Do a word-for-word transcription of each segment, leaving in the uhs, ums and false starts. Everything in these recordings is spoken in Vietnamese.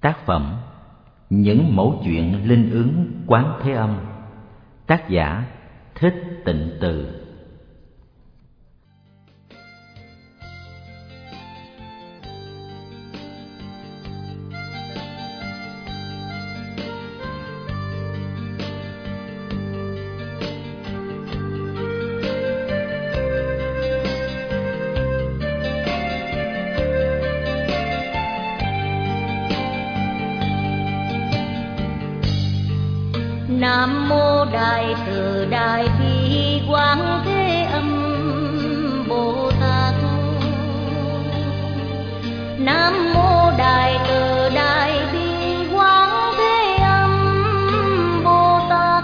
Tác phẩm Những mẫu chuyện linh ứng Quán Thế Âm. Tác giả Thích Tịnh Từ. Nam mô Đại Từ Đại Bi Quán Thế Âm Bồ Tát. Nam mô Đại Từ Đại Bi Quán Thế Âm Bồ Tát.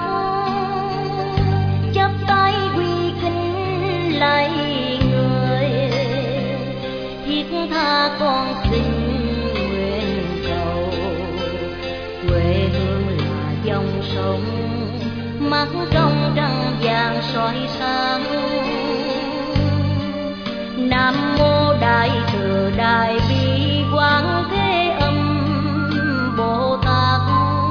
Chắp tay quy kính lạy người, thiết tha con xin nguyện cầu quê hương là dòng sông mắt trong trăng vàng soi sáng. Nam mô Đại Từ Đại Bi Quán Thế Âm Bồ Tát.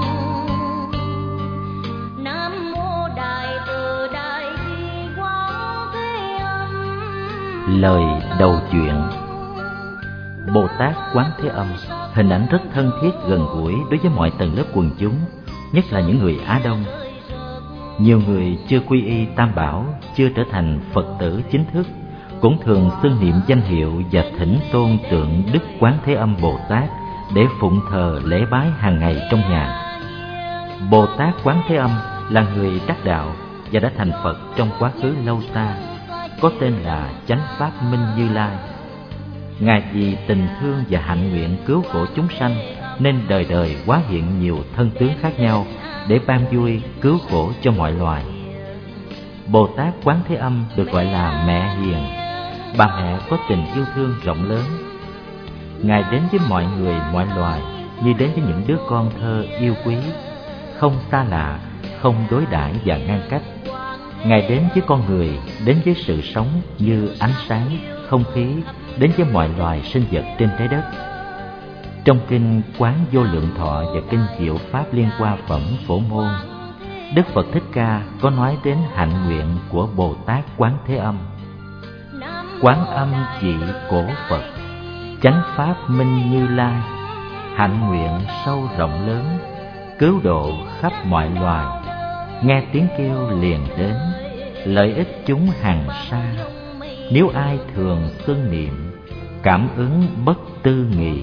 Nam mô Đại Từ Đại Bi Quán Thế Âm. Lời đầu chuyện. Bồ Tát Quán Thế Âm hình ảnh rất thân thiết gần gũi đối với mọi tầng lớp quần chúng, nhất là những người Á Đông. Nhiều người chưa quy y Tam Bảo, chưa trở thành Phật tử chính thức, cũng thường xưng niệm danh hiệu và thỉnh tôn tượng Đức Quán Thế Âm Bồ Tát để phụng thờ lễ bái hàng ngày trong nhà. Bồ Tát Quán Thế Âm là người đắc đạo và đã thành Phật trong quá khứ lâu xa, có tên là Chánh Pháp Minh Như Lai. Ngài vì tình thương và hạnh nguyện cứu khổ chúng sanh nên đời đời hóa hiện nhiều thân tướng khác nhau để ban vui cứu khổ cho mọi loài. Bồ Tát Quán Thế Âm được gọi là Mẹ Hiền, bà mẹ có tình yêu thương rộng lớn. Ngài đến với mọi người mọi loài như đến với những đứa con thơ yêu quý, không xa lạ, không đối đãi và ngăn cách. Ngài đến với con người, đến với sự sống như ánh sáng, không khí, đến với mọi loài sinh vật trên trái đất. Trong kinh Quán Vô Lượng Thọ và kinh Diệu Pháp Liên Hoa Phẩm Phổ Môn, Đức Phật Thích Ca có nói đến hạnh nguyện của Bồ Tát Quán Thế Âm. Quán âm chỉ cổ Phật, chánh pháp minh Như Lai, hạnh nguyện sâu rộng lớn, cứu độ khắp mọi loài. Nghe tiếng kêu liền đến, lợi ích chúng hàng xa. Nếu ai thường xưng niệm, cảm ứng bất tư nghị.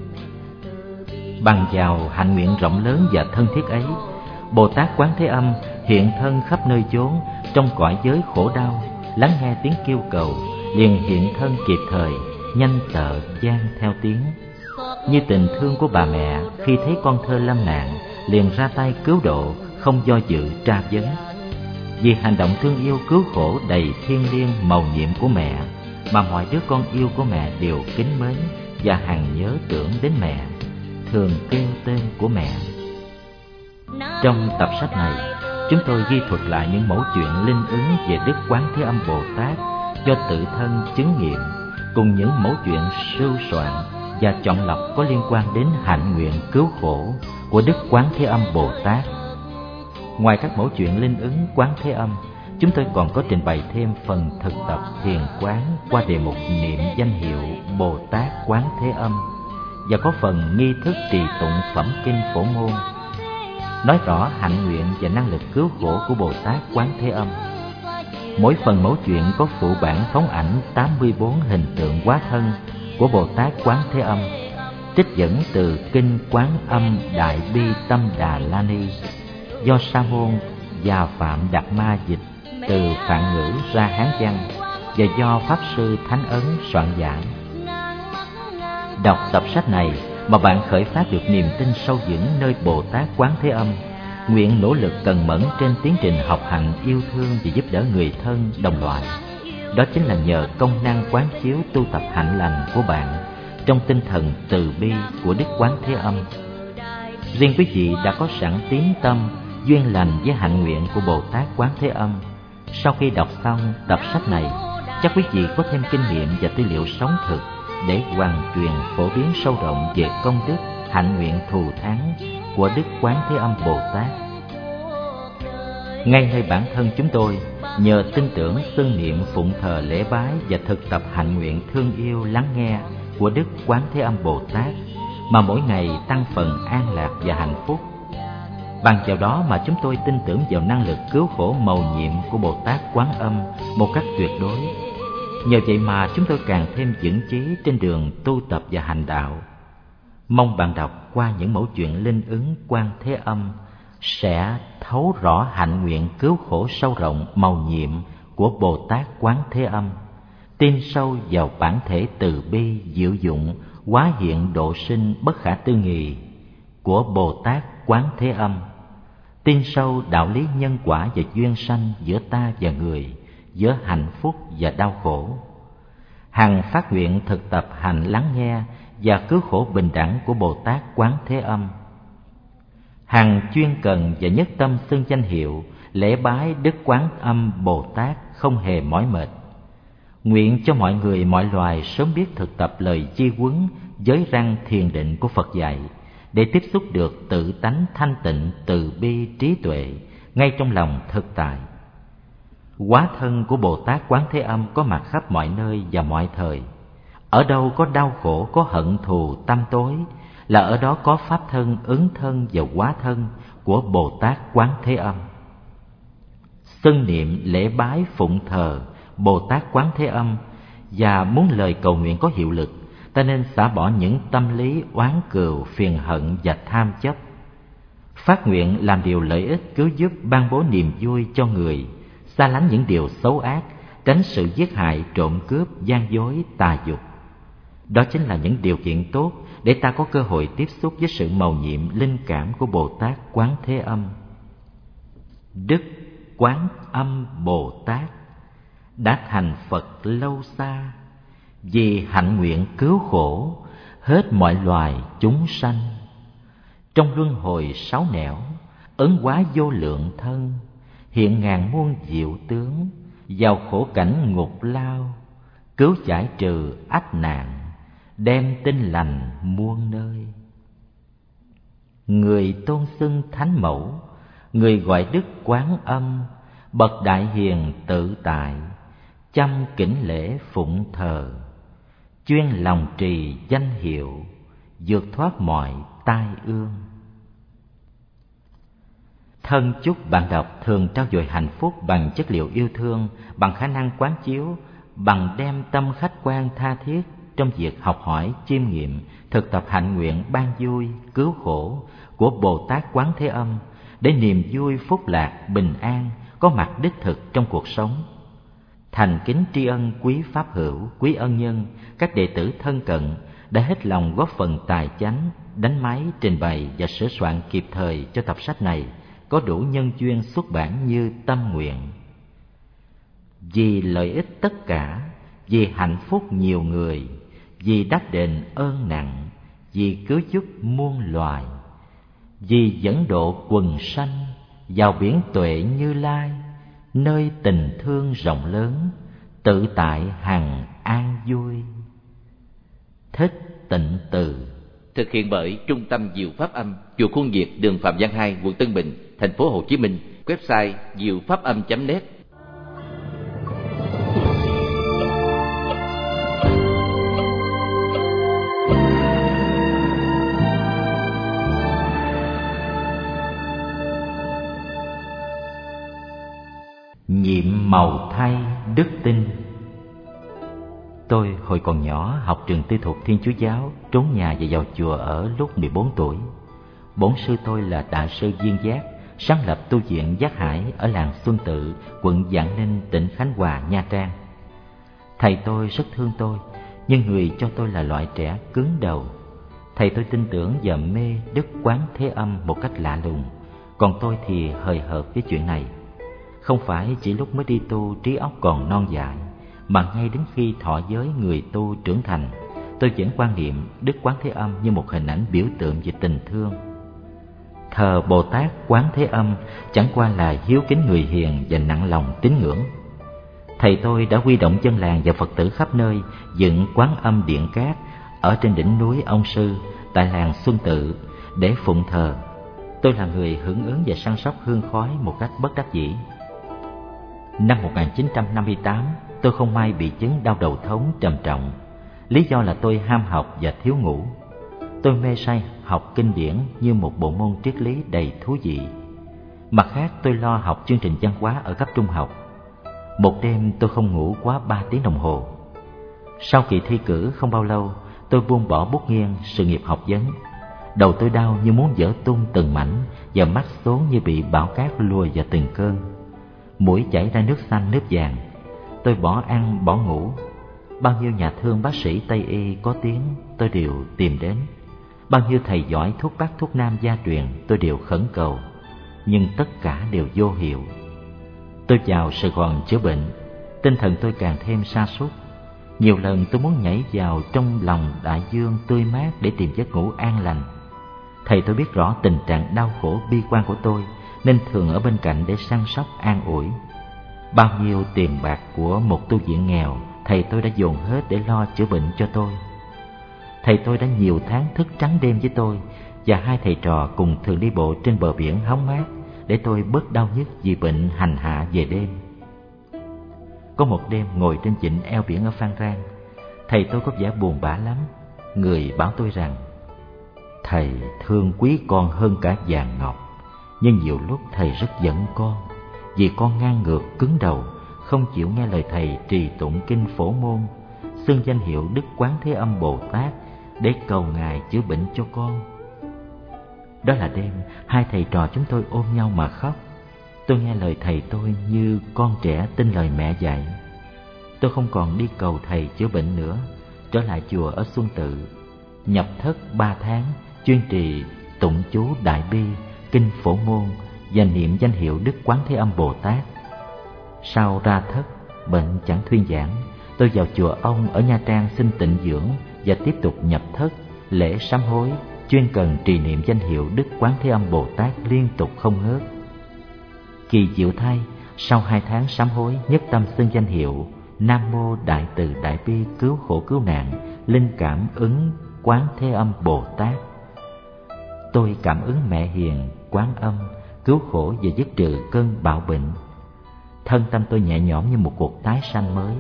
Bằng vào hạnh nguyện rộng lớn và thân thiết ấy, Bồ Tát Quán Thế Âm hiện thân khắp nơi chốn trong cõi giới khổ đau, lắng nghe tiếng kêu cầu, liền hiện thân kịp thời, nhanh sợ chan theo tiếng. Như tình thương của bà mẹ khi thấy con thơ lâm nạn, liền ra tay cứu độ, không do dự tra vấn. Vì hành động thương yêu cứu khổ đầy thiêng liêng mầu nhiệm của mẹ, mà mọi đứa con yêu của mẹ đều kính mến và hằng nhớ tưởng đến mẹ, thường kêu tên của mẹ. Trong tập sách này, chúng tôi ghi thuật lại những mẫu chuyện linh ứng về Đức Quán Thế Âm Bồ Tát do tự thân chứng nghiệm, cùng những mẫu chuyện sưu soạn và chọn lọc có liên quan đến hạnh nguyện cứu khổ của Đức Quán Thế Âm Bồ Tát. Ngoài các mẫu chuyện linh ứng Quán Thế Âm, chúng tôi còn có trình bày thêm phần thực tập thiền quán qua đề mục niệm danh hiệu Bồ Tát Quán Thế Âm, và có phần nghi thức trì tụng phẩm kinh Phổ Môn, nói rõ hạnh nguyện và năng lực cứu khổ của Bồ Tát Quán Thế Âm. Mỗi phần mẫu chuyện có phụ bản phóng ảnh tám mươi bốn hình tượng hóa thân của Bồ Tát Quán Thế Âm, trích dẫn từ kinh Quán Âm Đại Bi Tâm Đà La Ni do Sa môn và Phạm Đạt Ma dịch từ Phạn ngữ ra Hán văn, và do Pháp sư Thánh Ấn soạn giải. Đọc tập sách này mà bạn khởi phát được niềm tin sâu vững nơi Bồ Tát Quán Thế Âm, nguyện nỗ lực cần mẫn trên tiến trình học hành yêu thương và giúp đỡ người thân đồng loại. Đó chính là nhờ công năng quán chiếu tu tập hạnh lành của bạn trong tinh thần từ bi của Đức Quán Thế Âm. Riêng quý vị đã có sẵn tín tâm duyên lành với hạnh nguyện của Bồ Tát Quán Thế Âm, sau khi đọc xong tập sách này, chắc quý vị có thêm kinh nghiệm và tư liệu sống thực để hoàn truyền phổ biến sâu rộng về công đức hạnh nguyện thù thắng của Đức Quán Thế Âm Bồ Tát. Ngay nơi bản thân chúng tôi, nhờ tin tưởng, xưng niệm, phụng thờ, lễ bái và thực tập hạnh nguyện thương yêu, lắng nghe của Đức Quán Thế Âm Bồ Tát, mà mỗi ngày tăng phần an lạc và hạnh phúc. Bằng vào đó mà chúng tôi tin tưởng vào năng lực cứu khổ mầu nhiệm của Bồ Tát Quán Âm một cách tuyệt đối. Nhờ vậy mà chúng tôi càng thêm vững chí trên đường tu tập và hành đạo. Mong bạn đọc qua những mẫu chuyện linh ứng Quan Thế Âm sẽ thấu rõ hạnh nguyện cứu khổ sâu rộng mầu nhiệm của Bồ Tát Quán Thế Âm, tin sâu vào bản thể từ bi diệu dụng hóa hiện độ sinh bất khả tư nghì của Bồ Tát Quán Thế Âm, tin sâu đạo lý nhân quả và duyên sanh giữa ta và người, giữa hạnh phúc và đau khổ. Hằng phát nguyện thực tập hành lắng nghe và cứu khổ bình đẳng của Bồ Tát Quán Thế Âm. Hằng chuyên cần và nhất tâm xưng danh hiệu lễ bái Đức Quán Âm Bồ Tát không hề mỏi mệt. Nguyện cho mọi người mọi loài sớm biết thực tập lời chi huấn giới răng thiền định của Phật dạy, để tiếp xúc được tự tánh thanh tịnh từ bi trí tuệ ngay trong lòng thực tại. Hóa thân của Bồ Tát Quán Thế Âm có mặt khắp mọi nơi và mọi thời. Ở đâu có đau khổ, có hận thù tâm tối, là ở đó có pháp thân, ứng thân và hóa thân của Bồ Tát Quán Thế Âm. Xưng niệm lễ bái phụng thờ Bồ Tát Quán Thế Âm và muốn lời cầu nguyện có hiệu lực, ta nên xả bỏ những tâm lý oán cừu, phiền hận và tham chấp. Phát nguyện làm điều lợi ích cứu giúp ban bố niềm vui cho người, xa lánh những điều xấu ác, tránh sự giết hại, trộm cướp, gian dối, tà dục. Đó chính là những điều kiện tốt để ta có cơ hội tiếp xúc với sự mầu nhiệm linh cảm của Bồ Tát Quán Thế Âm. Đức Quán Âm Bồ Tát đã thành Phật lâu xa, vì hạnh nguyện cứu khổ hết mọi loài chúng sanh. Trong luân hồi sáu nẻo, ấn hóa vô lượng thân, hiện ngàn muôn diệu tướng, vào khổ cảnh ngục lao, cứu giải trừ ách nạn, đem tin lành muôn nơi. Người tôn xưng thánh mẫu, người gọi Đức Quán Âm, bậc đại hiền tự tại, chăm kính lễ phụng thờ, chuyên lòng trì danh hiệu, vượt thoát mọi tai ương. Thân chúc bạn đọc thường trao dồi hạnh phúc bằng chất liệu yêu thương, bằng khả năng quán chiếu, bằng đem tâm khách quan tha thiết trong việc học hỏi, chiêm nghiệm, thực tập hạnh nguyện ban vui, cứu khổ của Bồ Tát Quán Thế Âm, để niềm vui, phúc lạc, bình an có mặt đích thực trong cuộc sống. Thành kính tri ân quý pháp hữu, quý ân nhân, các đệ tử thân cận đã hết lòng góp phần tài chánh, đánh máy, trình bày và sửa soạn kịp thời cho tập sách này có đủ nhân duyên xuất bản như tâm nguyện. Vì lợi ích tất cả, vì hạnh phúc nhiều người, vì đáp đền ơn nặng, vì cứu giúp muôn loài, vì dẫn độ quần sanh vào biển tuệ Như Lai, nơi tình thương rộng lớn, tự tại hằng an vui. Thích Tịnh Từ. Thực hiện bởi Trung tâm Diệu Pháp Âm, chùa Khuôn Việt, đường Phạm Văn hai, quận Tân Bình, thành phố Hồ Chí Minh. Website diệu pháp âm chấm net. Nhiệm màu thay đức tin. Tôi hồi còn nhỏ học trường tư thục Thiên Chúa Giáo, trốn nhà và vào chùa ở lúc mười bốn tuổi. Bổn sư tôi là Đại sư Viên Giác, sáng lập tu viện Giác Hải ở làng Xuân Tự, quận Vạn Ninh, tỉnh Khánh Hòa, Nha Trang. Thầy tôi rất thương tôi, nhưng người cho tôi là loại trẻ cứng đầu. Thầy tôi tin tưởng và mê Đức Quán Thế Âm một cách lạ lùng, còn tôi thì hời hợt với chuyện này. Không phải chỉ lúc mới đi tu trí óc còn non dại, mà ngay đến khi thọ giới người tu trưởng thành, tôi vẫn quan niệm Đức Quán Thế Âm như một hình ảnh biểu tượng về tình thương. Thờ Bồ Tát Quán Thế Âm chẳng qua là hiếu kính người hiền và nặng lòng tín ngưỡng. Thầy tôi đã huy động dân làng và Phật tử khắp nơi dựng Quán Âm Điện Cát ở trên đỉnh núi Ông Sư, tại làng Xuân Tự để phụng thờ. Tôi là người hưởng ứng và săn sóc hương khói một cách bất đắc dĩ. Năm một nghìn chín trăm năm mươi tám, tôi không may bị chứng đau đầu thống trầm trọng. Lý do là tôi ham học và thiếu ngủ. Tôi mê say học kinh điển như một bộ môn triết lý đầy thú vị. Mặt khác, tôi lo học chương trình văn hóa ở cấp trung học. Một đêm tôi không ngủ quá ba tiếng đồng hồ. Sau kỳ thi cử không bao lâu, tôi buông bỏ bút nghiêng sự nghiệp học vấn. Đầu tôi đau như muốn vỡ tung từng mảnh, và mắt xốn như bị bão cát lùa vào từng cơn. Mũi chảy ra nước xanh nước vàng. Tôi bỏ ăn bỏ ngủ. Bao nhiêu nhà thương bác sĩ Tây y có tiếng tôi đều tìm đến. Bao nhiêu thầy giỏi thuốc bắc thuốc nam gia truyền tôi đều khẩn cầu, nhưng tất cả đều vô hiệu. Tôi vào Sài Gòn chữa bệnh, tinh thần tôi càng thêm sa sút. Nhiều lần tôi muốn nhảy vào trong lòng đại dương tươi mát để tìm giấc ngủ an lành. Thầy tôi biết rõ tình trạng đau khổ bi quan của tôi, nên thường ở bên cạnh để săn sóc an ủi. Bao nhiêu tiền bạc của một tu viện nghèo, thầy tôi đã dồn hết để lo chữa bệnh cho tôi. Thầy tôi đã nhiều tháng thức trắng đêm với tôi, và hai thầy trò cùng thường đi bộ trên bờ biển hóng mát để tôi bớt đau nhức vì bệnh hành hạ về đêm. Có một đêm ngồi trên vịnh eo biển ở Phan Rang, thầy tôi có vẻ buồn bã lắm. Người bảo tôi rằng: thầy thương quý con hơn cả vàng ngọc, nhưng nhiều lúc thầy rất giận con, vì con ngang ngược cứng đầu, không chịu nghe lời thầy trì tụng kinh Phổ Môn, xưng danh hiệu Đức Quán Thế Âm Bồ Tát để cầu ngài chữa bệnh cho con. Đó là đêm hai thầy trò chúng tôi ôm nhau mà khóc. Tôi nghe lời thầy tôi như con trẻ tin lời mẹ dạy. Tôi không còn đi cầu thầy chữa bệnh nữa, trở lại chùa ở Xuân Tự, nhập thất ba tháng, chuyên trì tụng chú Đại Bi, kinh Phổ Môn và niệm danh hiệu Đức Quán Thế Âm Bồ Tát. Sau ra thất, bệnh chẳng thuyên giảm, tôi vào chùa ông ở Nha Trang xin tịnh dưỡng và tiếp tục nhập thất, lễ sám hối, chuyên cần trì niệm danh hiệu Đức Quán Thế Âm Bồ Tát liên tục không ngớt. Kỳ diệu thay, sau hai tháng sám hối, nhất tâm xưng danh hiệu Nam Mô Đại Từ Đại Bi Cứu Khổ Cứu Nạn, linh cảm ứng Quán Thế Âm Bồ Tát. Tôi cảm ứng mẹ hiền, Quán Âm, cứu khổ và dứt trừ cơn bạo bệnh. Thân tâm tôi nhẹ nhõm như một cuộc tái sanh mới.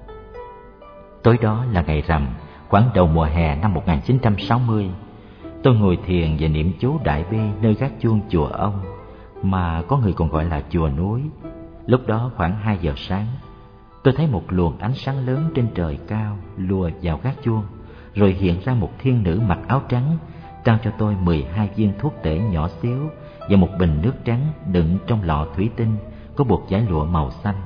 Tối đó là ngày rằm, khoảng đầu mùa hè năm một nghìn chín trăm sáu mươi. Tôi ngồi thiền và niệm chú Đại Bi nơi gác chuông chùa ông, mà có người còn gọi là chùa núi. Lúc đó khoảng hai giờ sáng, tôi thấy một luồng ánh sáng lớn trên trời cao lùa vào gác chuông, rồi hiện ra một thiên nữ mặc áo trắng, trao cho tôi mười hai viên thuốc tể nhỏ xíu và một bình nước trắng đựng trong lọ thủy tinh có buộc dải lụa màu xanh.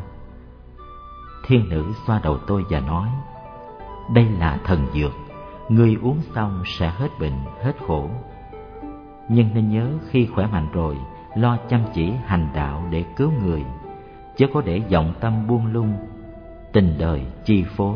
Thiên nữ xoa đầu tôi và nói: đây là thần dược, ngươi uống xong sẽ hết bệnh, hết khổ. Nhưng nên nhớ khi khỏe mạnh rồi, lo chăm chỉ hành đạo để cứu người, chớ có để vọng tâm buông lung, tình đời chi phối.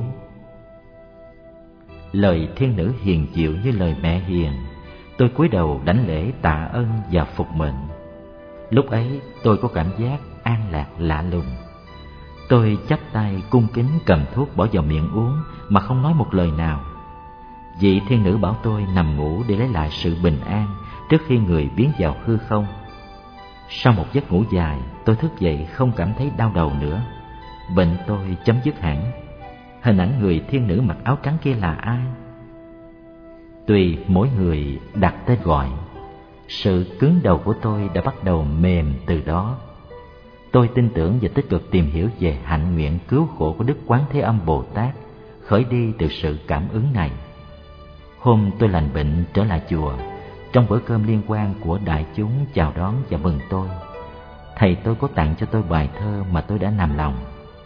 Lời thiên nữ hiền diệu như lời mẹ hiền. Tôi cúi đầu đảnh lễ tạ ơn và phục mệnh. Lúc ấy tôi có cảm giác an lạc lạ lùng. Tôi chắp tay cung kính cầm thuốc bỏ vào miệng uống mà không nói một lời nào. Vị thiên nữ bảo tôi nằm ngủ để lấy lại sự bình an trước khi người biến vào hư không. Sau một giấc ngủ dài, tôi thức dậy không cảm thấy đau đầu nữa. Bệnh tôi chấm dứt hẳn. Hình ảnh người thiên nữ mặc áo trắng kia là ai? Tùy mỗi người đặt tên gọi, sự cứng đầu của tôi đã bắt đầu mềm từ đó. Tôi tin tưởng và tích cực tìm hiểu về hạnh nguyện cứu khổ của Đức Quán Thế Âm Bồ Tát, khởi đi từ sự cảm ứng này. Hôm tôi lành bệnh trở lại chùa, trong bữa cơm liên quan của đại chúng chào đón và mừng tôi, thầy tôi có tặng cho tôi bài thơ mà tôi đã nằm lòng.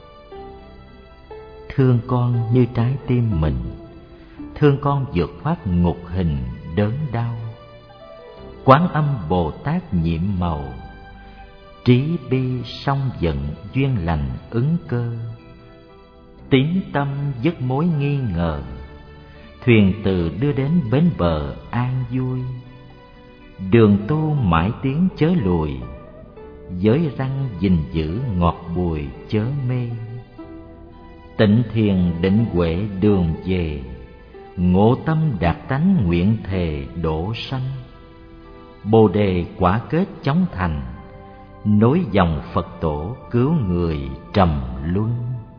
Thương con như trái tim mình, thương con vượt thoát ngục hình đớn đau. Quán Âm Bồ Tát nhiệm màu, trí bi song giận duyên lành ứng cơ. Tín tâm dứt mối nghi ngờ, thuyền từ đưa đến bến bờ an vui. Đường tu mãi tiến chớ lùi, giới răng gìn giữ ngọt bùi chớ mê. Tịnh thiền định huệ đường về, ngộ tâm đạt tánh nguyện thề độ sanh. Bồ đề quả kết chóng thành, nối dòng Phật tổ cứu người trầm luân.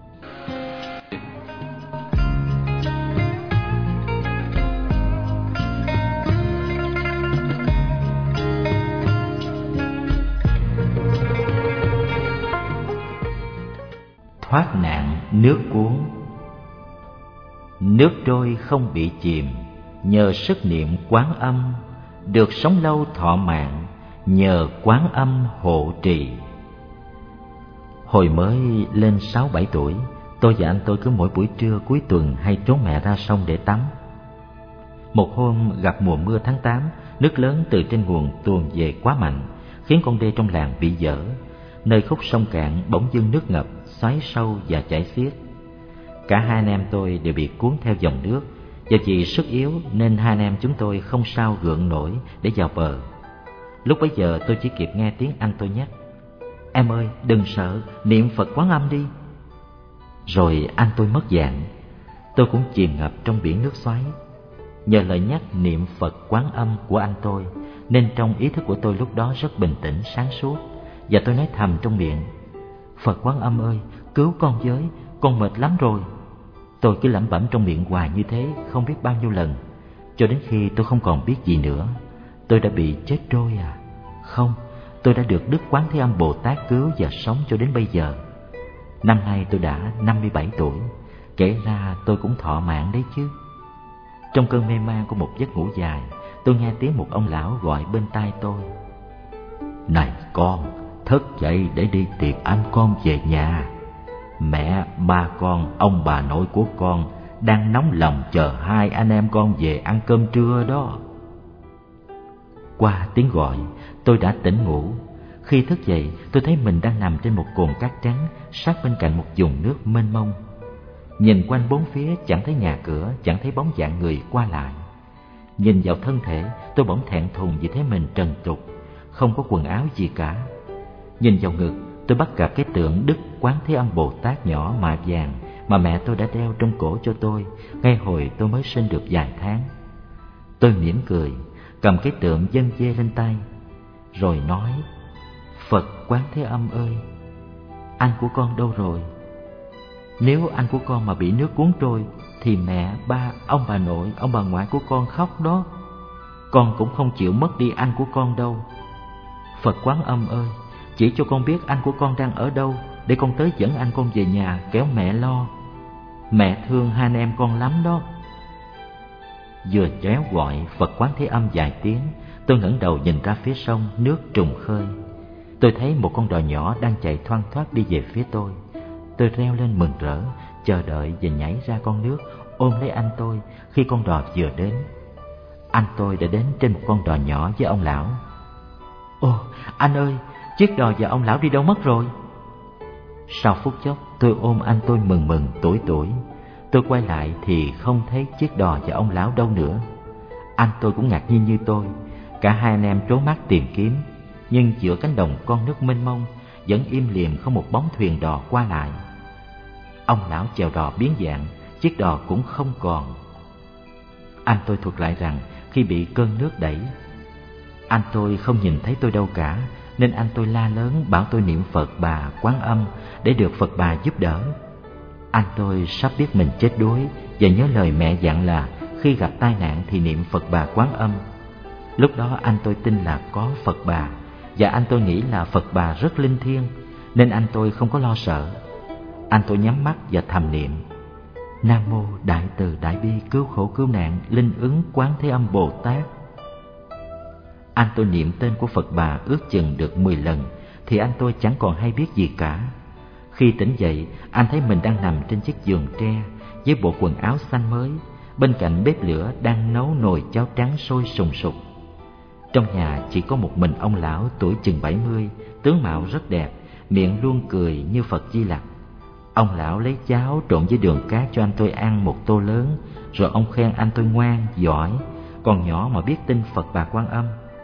Thoát nạn nước cuốn. Nước trôi không bị chìm, nhờ sức niệm Quán Âm, được sống lâu thọ mạng, nhờ Quán Âm hộ trì. Hồi mới lên sáu bảy tuổi, tôi và anh tôi cứ mỗi buổi trưa cuối tuần hay trốn mẹ ra sông để tắm. Một hôm gặp mùa mưa tháng tám, nước lớn từ trên nguồn tuôn về quá mạnh, khiến con đê trong làng bị dở. Nơi khúc sông cạn bỗng dưng nước ngập, xoáy sâu và chảy xiết. Cả hai anh em tôi đều bị cuốn theo dòng nước, và vì sức yếu nên hai anh em chúng tôi không sao gượng nổi để vào bờ. Lúc bấy giờ tôi chỉ kịp nghe tiếng anh tôi nhắc: "Em ơi, đừng sợ, niệm Phật Quán Âm đi." Rồi anh tôi mất dạng. Tôi cũng chìm ngập trong biển nước xoáy. Nhờ lời nhắc niệm Phật Quán Âm của anh tôi, nên trong ý thức của tôi lúc đó rất bình tĩnh, sáng suốt. Và tôi nói thầm trong miệng: "Phật Quán Âm ơi, cứu con với, con mệt lắm rồi." Tôi cứ lẩm bẩm trong miệng hoài như thế không biết bao nhiêu lần, cho đến khi tôi không còn biết gì nữa. Tôi đã bị chết trôi à? Không, tôi đã được Đức Quán Thế Âm Bồ Tát cứu và sống cho đến bây giờ. Năm nay tôi đã năm mươi bảy tuổi, kể ra tôi cũng thọ mạng đấy chứ. Trong cơn mê man của một giấc ngủ dài, tôi nghe tiếng một ông lão gọi bên tai tôi: "Này con, thức dậy để đi tiệc anh con về nhà. Mẹ, ba con, ông bà nội của con đang nóng lòng chờ hai anh em con về ăn cơm trưa đó." Qua tiếng gọi, tôi đã tỉnh ngủ. Khi thức dậy, tôi thấy mình đang nằm trên một cồn cát trắng, sát bên cạnh một vùng nước mênh mông. Nhìn quanh bốn phía chẳng thấy nhà cửa, chẳng thấy bóng dáng người qua lại. Nhìn vào thân thể, tôi bỗng thẹn thùng vì thấy mình trần trụi, không có quần áo gì cả. Nhìn vào ngực, tôi bắt gặp cái tượng Đức Quán Thế Âm Bồ Tát nhỏ mạ vàng mà mẹ tôi đã đeo trong cổ cho tôi ngay hồi tôi mới sinh được vài tháng. Tôi mỉm cười, cầm cái tượng dâng dê lên tay, rồi nói: "Phật Quán Thế Âm ơi, anh của con đâu rồi? Nếu anh của con mà bị nước cuốn trôi thì mẹ, ba, ông bà nội, ông bà ngoại của con khóc đó. Con cũng không chịu mất đi anh của con đâu. Phật Quán Âm ơi, chỉ cho con biết anh của con đang ở đâu, để con tới dẫn anh con về nhà, kéo mẹ lo. Mẹ thương hai anh em con lắm đó." Vừa chéo gọi Phật Quán Thế Âm vài tiếng, tôi ngẩng đầu nhìn ra phía sông, nước trùng khơi. Tôi thấy một con đò nhỏ đang chạy thoăn thoắt đi về phía tôi. Tôi reo lên mừng rỡ, chờ đợi và nhảy ra con nước, ôm lấy anh tôi khi con đò vừa đến. Anh tôi đã đến trên một con đò nhỏ với ông lão. "Ồ, anh ơi, chiếc đò và ông lão đi đâu mất rồi?" Sau phút chốc, tôi ôm anh tôi mừng mừng tuổi tuổi. Tôi quay lại thì không thấy chiếc đò và ông lão đâu nữa. Anh tôi cũng ngạc nhiên như tôi. Cả hai anh em trố mắt tìm kiếm, nhưng giữa cánh đồng con nước mênh mông vẫn im lìm không một bóng thuyền đò qua lại. Ông lão chèo đò biến dạng, chiếc đò cũng không còn. Anh tôi thuật lại rằng khi bị cơn nước đẩy, anh tôi không nhìn thấy tôi đâu cả, nên anh tôi la lớn bảo tôi niệm Phật Bà Quán Âm để được Phật Bà giúp đỡ. Anh tôi sắp biết mình chết đuối và nhớ lời mẹ dặn là khi gặp tai nạn thì niệm Phật Bà Quán Âm. Lúc đó anh tôi tin là có Phật Bà, và anh tôi nghĩ là Phật Bà rất linh thiêng, nên anh tôi không có lo sợ. Anh tôi nhắm mắt và thầm niệm: "Nam mô Đại Từ Đại Bi Cứu Khổ Cứu Nạn Linh Ứng Quán Thế Âm Bồ Tát." Anh tôi niệm tên của Phật Bà ước chừng được mười lần thì anh tôi chẳng còn hay biết gì cả. Khi tỉnh dậy, anh thấy mình đang nằm trên chiếc giường tre với bộ quần áo xanh mới, bên cạnh bếp lửa đang nấu nồi cháo trắng sôi sùng sục. Trong nhà chỉ có một mình ông lão tuổi chừng bảy mươi, tướng mạo rất đẹp, miệng luôn cười như Phật Di Lặc. Ông lão lấy cháo trộn với đường cát cho anh tôi ăn một tô lớn, rồi ông khen anh tôi ngoan, giỏi, còn nhỏ mà biết tin Phật Bà Quan Âm.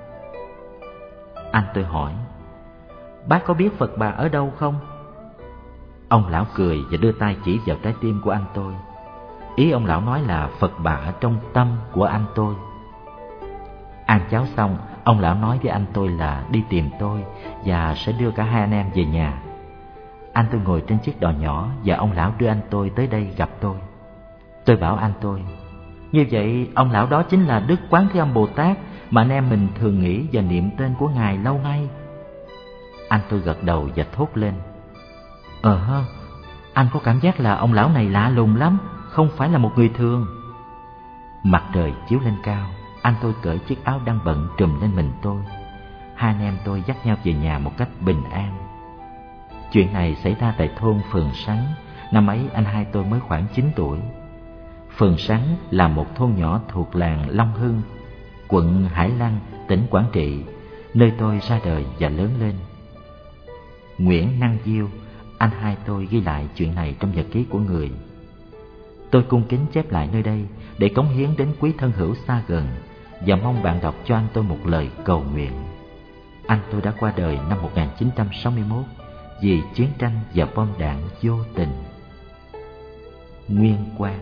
Anh tôi hỏi: "Bác có biết Phật Bà ở đâu không?" Ông lão cười và đưa tay chỉ vào trái tim của anh tôi. ý ông lão nói là Phật bạ trong tâm của anh tôi. Ăn cháo xong, ông lão nói với anh tôi là đi tìm tôi và sẽ đưa cả hai anh em về nhà. Anh tôi ngồi trên chiếc đò nhỏ và ông lão đưa anh tôi tới đây gặp tôi. Tôi bảo anh tôi, như vậy ông lão đó chính là Đức Quán Thế Âm Bồ Tát mà anh em mình thường nghĩ và niệm tên của Ngài lâu nay. Anh tôi gật đầu và thốt lên, Ờ hơ, anh có cảm giác là ông lão này lạ lùng lắm, không phải là một người thường. Mặt trời chiếu lên cao, anh tôi cởi chiếc áo đang bận trùm lên mình tôi. Hai anh em tôi dắt nhau về nhà một cách bình an. Chuyện này xảy ra tại thôn Phường Sắn. Năm ấy anh hai tôi mới khoảng chín tuổi. Phường Sắn là một thôn nhỏ thuộc làng Long Hưng, quận Hải Lăng, tỉnh Quảng Trị, nơi tôi ra đời và lớn lên. Nguyễn Năng Diêu, anh hai tôi ghi lại chuyện này trong nhật ký của người. Tôi cung kính chép lại nơi đây để cống hiến đến quý thân hữu xa gần và mong bạn đọc cho anh tôi một lời cầu nguyện. Anh tôi đã qua đời năm một nghìn chín trăm sáu mươi mốt vì chiến tranh và bom đạn vô tình. Nguyên Quang.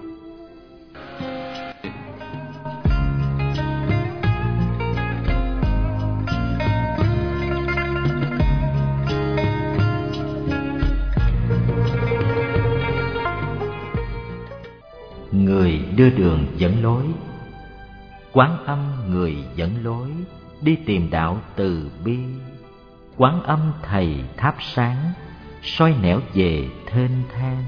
Người đưa đường dẫn lối. Quán Âm người dẫn lối, đi tìm đạo từ bi. Quán Âm thầy thắp sáng, soi nẻo về thênh thang.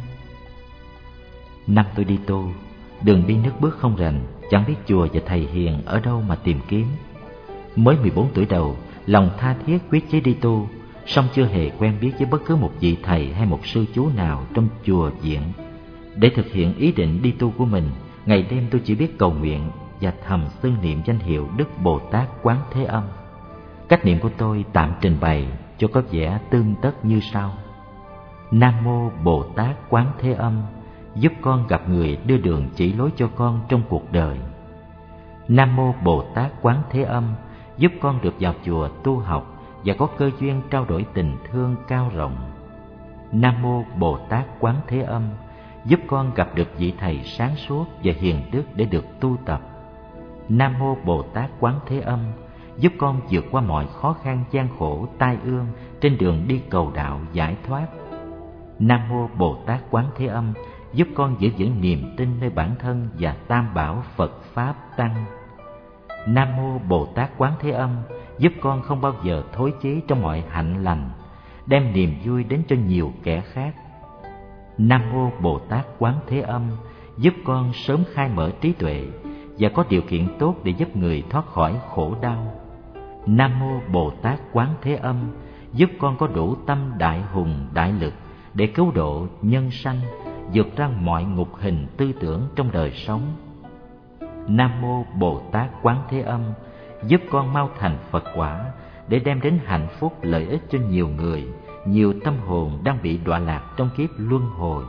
Năm tôi đi tu, đường đi nước bước không rành, chẳng biết chùa và thầy hiền ở đâu mà tìm kiếm. Mới mười bốn tuổi đầu, lòng tha thiết quyết chí đi tu, song chưa hề quen biết với bất cứ một vị thầy hay một sư chú nào trong chùa viện. Để thực hiện ý định đi tu của mình, ngày đêm tôi chỉ biết cầu nguyện và thầm xưng niệm danh hiệu Đức Bồ Tát Quán Thế Âm. Cách niệm của tôi tạm trình bày cho có vẻ tương tất như sau: Nam mô Bồ Tát Quán Thế Âm, giúp con gặp người đưa đường chỉ lối cho con trong cuộc đời. Nam mô Bồ Tát Quán Thế Âm, giúp con được vào chùa tu học và có cơ duyên trao đổi tình thương cao rộng. Nam mô Bồ Tát Quán Thế Âm, giúp con gặp được vị thầy sáng suốt và hiền đức để được tu tập. Nam mô Bồ Tát Quán Thế Âm, giúp con vượt qua mọi khó khăn gian khổ tai ương trên đường đi cầu đạo giải thoát. Nam mô Bồ Tát Quán Thế Âm, giúp con giữ vững niềm tin nơi bản thân và tam bảo Phật Pháp Tăng. Nam mô Bồ Tát Quán Thế Âm, giúp con không bao giờ thối chí trong mọi hạnh lành, đem niềm vui đến cho nhiều kẻ khác. Nam mô Bồ Tát Quán Thế Âm, giúp con sớm khai mở trí tuệ và có điều kiện tốt để giúp người thoát khỏi khổ đau. Nam mô Bồ Tát Quán Thế Âm, giúp con có đủ tâm đại hùng đại lực để cứu độ nhân sanh, vượt ra mọi ngục hình tư tưởng trong đời sống. Nam mô Bồ Tát Quán Thế Âm, giúp con mau thành Phật quả để đem đến hạnh phúc lợi ích cho nhiều người, nhiều tâm hồn đang bị đọa lạc trong kiếp luân hồi.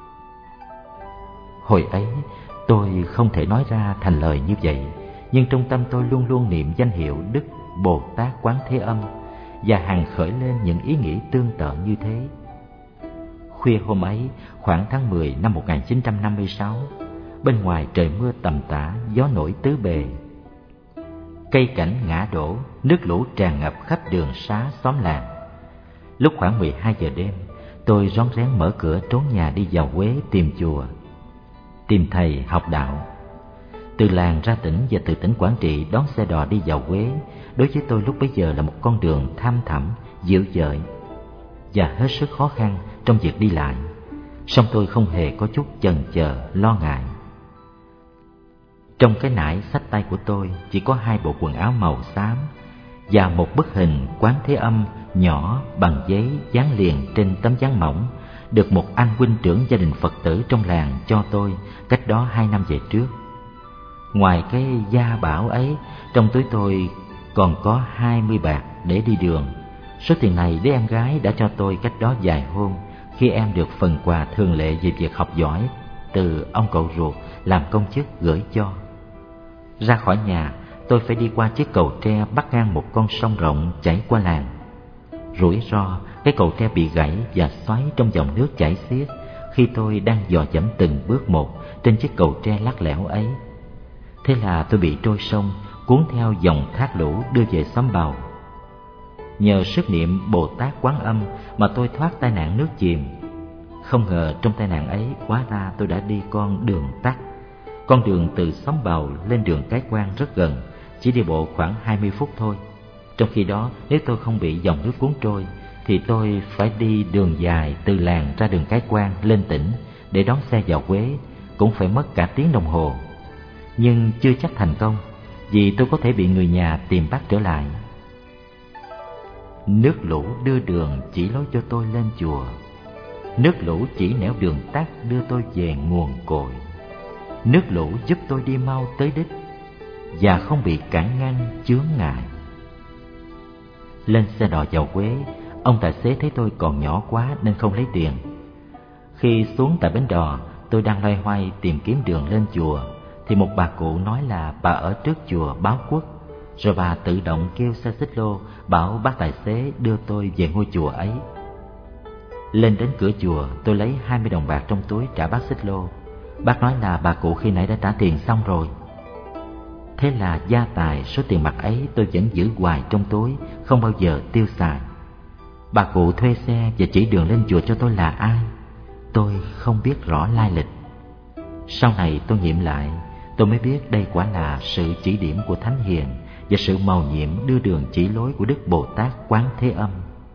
Hồi ấy tôi không thể nói ra thành lời như vậy, nhưng trong tâm tôi luôn luôn niệm danh hiệu Đức Bồ Tát Quán Thế Âm và hằng khởi lên những ý nghĩ tương tự như thế. Khuya hôm ấy, khoảng tháng mười năm một nghìn chín trăm năm mươi sáu, bên ngoài trời mưa tầm tã, gió nổi tứ bề. Cây cảnh ngã đổ, nước lũ tràn ngập khắp đường xá xóm làng. Lúc khoảng mười hai giờ đêm, tôi rón rén mở cửa trốn nhà đi vào Huế tìm chùa, tìm thầy học đạo. Từ làng ra tỉnh và từ tỉnh Quảng Trị đón xe đò đi vào Huế, đối với tôi lúc bấy giờ là một con đường thăm thẳm, dữ dội và hết sức khó khăn trong việc đi lại. Song tôi không hề có chút chần chờ, lo ngại. Trong cái nải xách tay của tôi chỉ có hai bộ quần áo màu xám và một bức hình Quán Thế Âm nhỏ bằng giấy dán liền trên tấm dán mỏng, được một anh huynh trưởng gia đình Phật tử trong làng cho tôi cách đó hai năm về trước. Ngoài cái gia bảo ấy, trong túi tôi còn có hai mươi bạc để đi đường. Số tiền này đứa em gái đã cho tôi cách đó vài hôm, khi em được phần quà thường lệ về việc học giỏi từ ông cậu ruột làm công chức gửi cho. Ra khỏi nhà, tôi phải đi qua chiếc cầu tre bắc ngang một con sông rộng chảy qua làng. Rủi ro, cái cầu tre bị gãy và xoáy trong dòng nước chảy xiết, khi tôi đang dò dẫm từng bước một trên chiếc cầu tre lắc lẻo ấy. Thế là tôi bị trôi sông, cuốn theo dòng thác lũ đưa về xóm Bào. Nhờ sức niệm Bồ Tát Quán Âm mà tôi thoát tai nạn nước chìm. Không ngờ trong tai nạn ấy, hóa ra tôi đã đi con đường tắt. Con đường từ xóm Bào lên đường Cái Quan rất gần, chỉ đi bộ khoảng hai mươi phút thôi. Trong khi đó, nếu tôi không bị dòng nước cuốn trôi thì tôi phải đi đường dài từ làng ra đường Cái Quan lên tỉnh để đón xe vào Quế, cũng phải mất cả tiếng đồng hồ. Nhưng chưa chắc thành công, vì tôi có thể bị người nhà tìm bắt trở lại. Nước lũ đưa đường chỉ lối cho tôi lên chùa. Nước lũ chỉ nẻo đường tắt đưa tôi về nguồn cội. Nước lũ giúp tôi đi mau tới đích và không bị cản ngăn chướng ngại. Lên xe đò vào Quế, ông tài xế thấy tôi còn nhỏ quá nên không lấy tiền. Khi xuống tại bến đò, tôi đang loay hoay tìm kiếm đường lên chùa thì một bà cụ nói là bà ở trước chùa Báo Quốc, rồi bà tự động kêu xe xích lô bảo bác tài xế đưa tôi về ngôi chùa ấy. Lên đến cửa chùa, tôi lấy hai mươi đồng bạc trong túi trả bác xích lô. Bác nói là bà cụ khi nãy đã trả tiền xong rồi. Thế là gia tài số tiền mặt ấy tôi vẫn giữ hoài trong túi, không bao giờ tiêu xài. Bà cụ thuê xe và chỉ đường lên chùa cho tôi là ai, tôi không biết rõ lai lịch. Sau này tôi nghiệm lại, tôi mới biết đây quả là sự chỉ điểm của Thánh Hiền và sự mầu nhiệm đưa đường chỉ lối của Đức Bồ Tát Quán Thế Âm.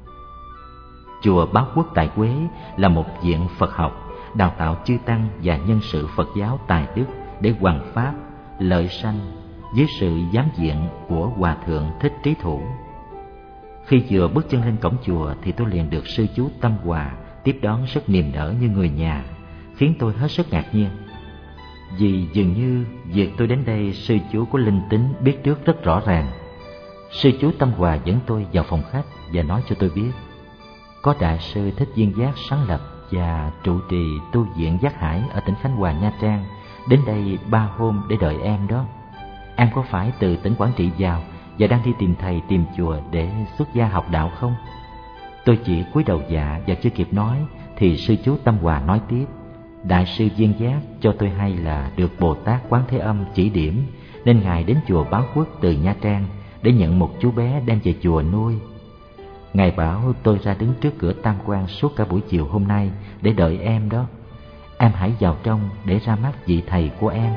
Chùa Báo Quốc tại Quế là một viện Phật học, đào tạo chư tăng và nhân sự Phật giáo tài đức để hoằng pháp, lợi sanh dưới sự giám diện của Hòa Thượng Thích Trí Thủ. Khi vừa bước chân lên cổng chùa thì tôi liền được sư chú Tâm Hòa tiếp đón rất niềm nở như người nhà, khiến tôi hết sức ngạc nhiên. Vì dường như việc tôi đến đây sư chú có linh tính biết trước rất rõ ràng. Sư chú Tâm Hòa dẫn tôi vào phòng khách và nói cho tôi biết có đại sư Thích Viên Giác sáng lập và trụ trì tu viện Giác Hải ở tỉnh Khánh Hòa, Nha Trang đến đây ba hôm để đợi em đó. Em có phải từ tỉnh Quảng Trị vào và đang đi tìm thầy tìm chùa để xuất gia học đạo không? Tôi chỉ cúi đầu dạ và chưa kịp nói thì sư chú Tâm Hòa nói tiếp: đại sư Viên Giác cho tôi hay là được Bồ Tát Quán Thế Âm chỉ điểm nên ngài đến chùa Báo Quốc từ Nha Trang để nhận một chú bé đem về chùa nuôi. Ngài bảo tôi ra đứng trước cửa Tam Quan suốt cả buổi chiều hôm nay để đợi em đó. Em hãy vào trong để ra mắt vị thầy của em.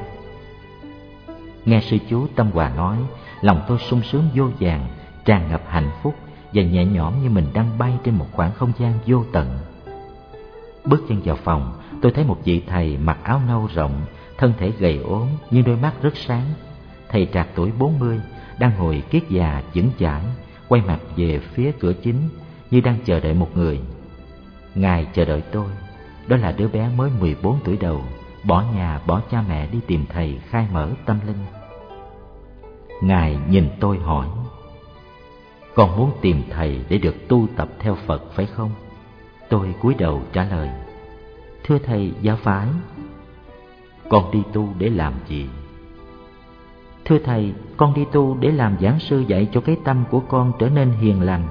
Nghe sư chú Tâm Hòa nói, lòng tôi sung sướng vô vàn, tràn ngập hạnh phúc và nhẹ nhõm như mình đang bay trên một khoảng không gian vô tận. Bước chân vào phòng, tôi thấy một vị thầy mặc áo nâu rộng, thân thể gầy ốm nhưng đôi mắt rất sáng. Thầy trạc tuổi bốn mươi, đang ngồi kiết già vững chãi, quay mặt về phía cửa chính như đang chờ đợi một người. Ngài chờ đợi tôi, đó là đứa bé mới mười bốn tuổi đầu, bỏ nhà bỏ cha mẹ đi tìm thầy khai mở tâm linh. Ngài nhìn tôi hỏi: con muốn tìm thầy để được tu tập theo Phật phải không? Tôi cúi đầu trả lời: thưa thầy, dạ phải. Con đi tu để làm gì? Thưa thầy, con đi tu để làm giảng sư dạy cho cái tâm của con trở nên hiền lành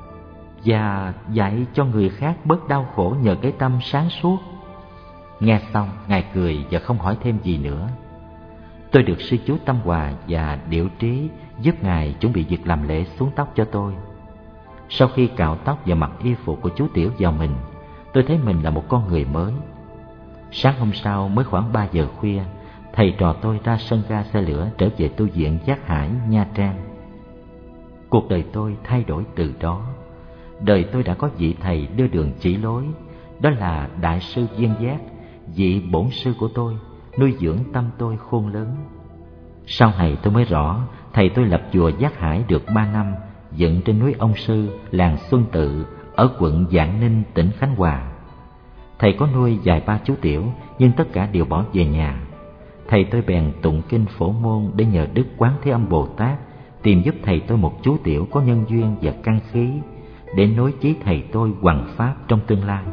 và dạy cho người khác bớt đau khổ nhờ cái tâm sáng suốt. Nghe xong, Ngài cười và không hỏi thêm gì nữa. Tôi được sư chú Tâm Hòa và Điệu Trí giúp Ngài chuẩn bị việc làm lễ xuống tóc cho tôi. Sau khi cạo tóc và mặc y phục của chú Tiểu vào mình, tôi thấy mình là một con người mới. Sáng hôm sau mới khoảng ba giờ khuya, thầy trò tôi ra sân ga xe lửa trở về tu viện Giác Hải, Nha Trang. Cuộc đời tôi thay đổi từ đó. Đời tôi đã có vị thầy đưa đường chỉ lối, đó là đại sư Viên Giác, vị bổn sư của tôi, nuôi dưỡng tâm tôi khôn lớn. Sau này tôi mới rõ, thầy tôi lập chùa Giác Hải được ba năm, dựng trên núi Ông Sư, làng Xuân Tự, ở quận Vạn Ninh, tỉnh Khánh Hòa. Thầy có nuôi vài ba chú tiểu, nhưng tất cả đều bỏ về nhà. Thầy tôi bèn tụng kinh Phổ Môn để nhờ Đức Quán Thế Âm Bồ Tát tìm giúp thầy tôi một chú tiểu có nhân duyên và căn khí để nối chí thầy tôi hoằng pháp trong tương lai.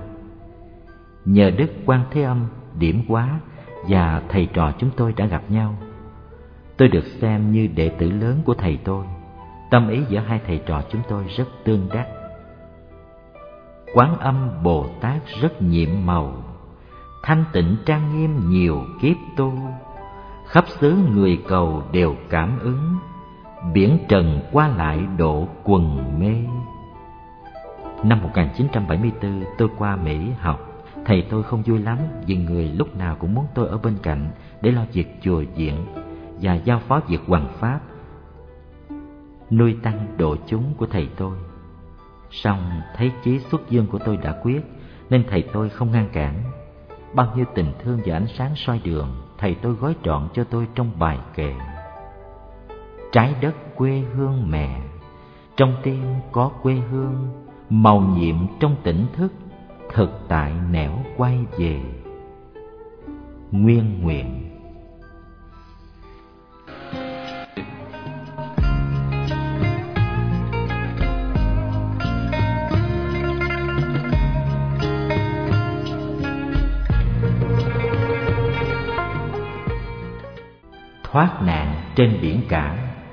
Nhờ Đức Quán Thế Âm điểm hóa và thầy trò chúng tôi đã gặp nhau. Tôi được xem như đệ tử lớn của thầy tôi. Tâm ý giữa hai thầy trò chúng tôi rất tương đắc. Quán Âm Bồ Tát rất nhiệm màu, thanh tịnh trang nghiêm nhiều kiếp tu, khắp xứ người cầu đều cảm ứng, biển trần qua lại độ quần mê. Năm một nghìn chín trăm bảy mươi tư tôi qua Mỹ học. Thầy tôi không vui lắm vì người lúc nào cũng muốn tôi ở bên cạnh để lo việc chùa viện và giao phó việc hoằng pháp, nuôi tăng độ chúng của thầy tôi. Song thấy chí xuất dương của tôi đã quyết nên thầy tôi không ngăn cản. Bao nhiêu tình thương và ánh sáng soi đường thầy tôi gói trọn cho tôi trong bài kệ: trái đất quê hương mẹ, trong tim có quê hương, màu nhiệm trong tỉnh thức, thực tại nẻo quay về. Nguyên nguyện. Thoát nạn trên biển cả.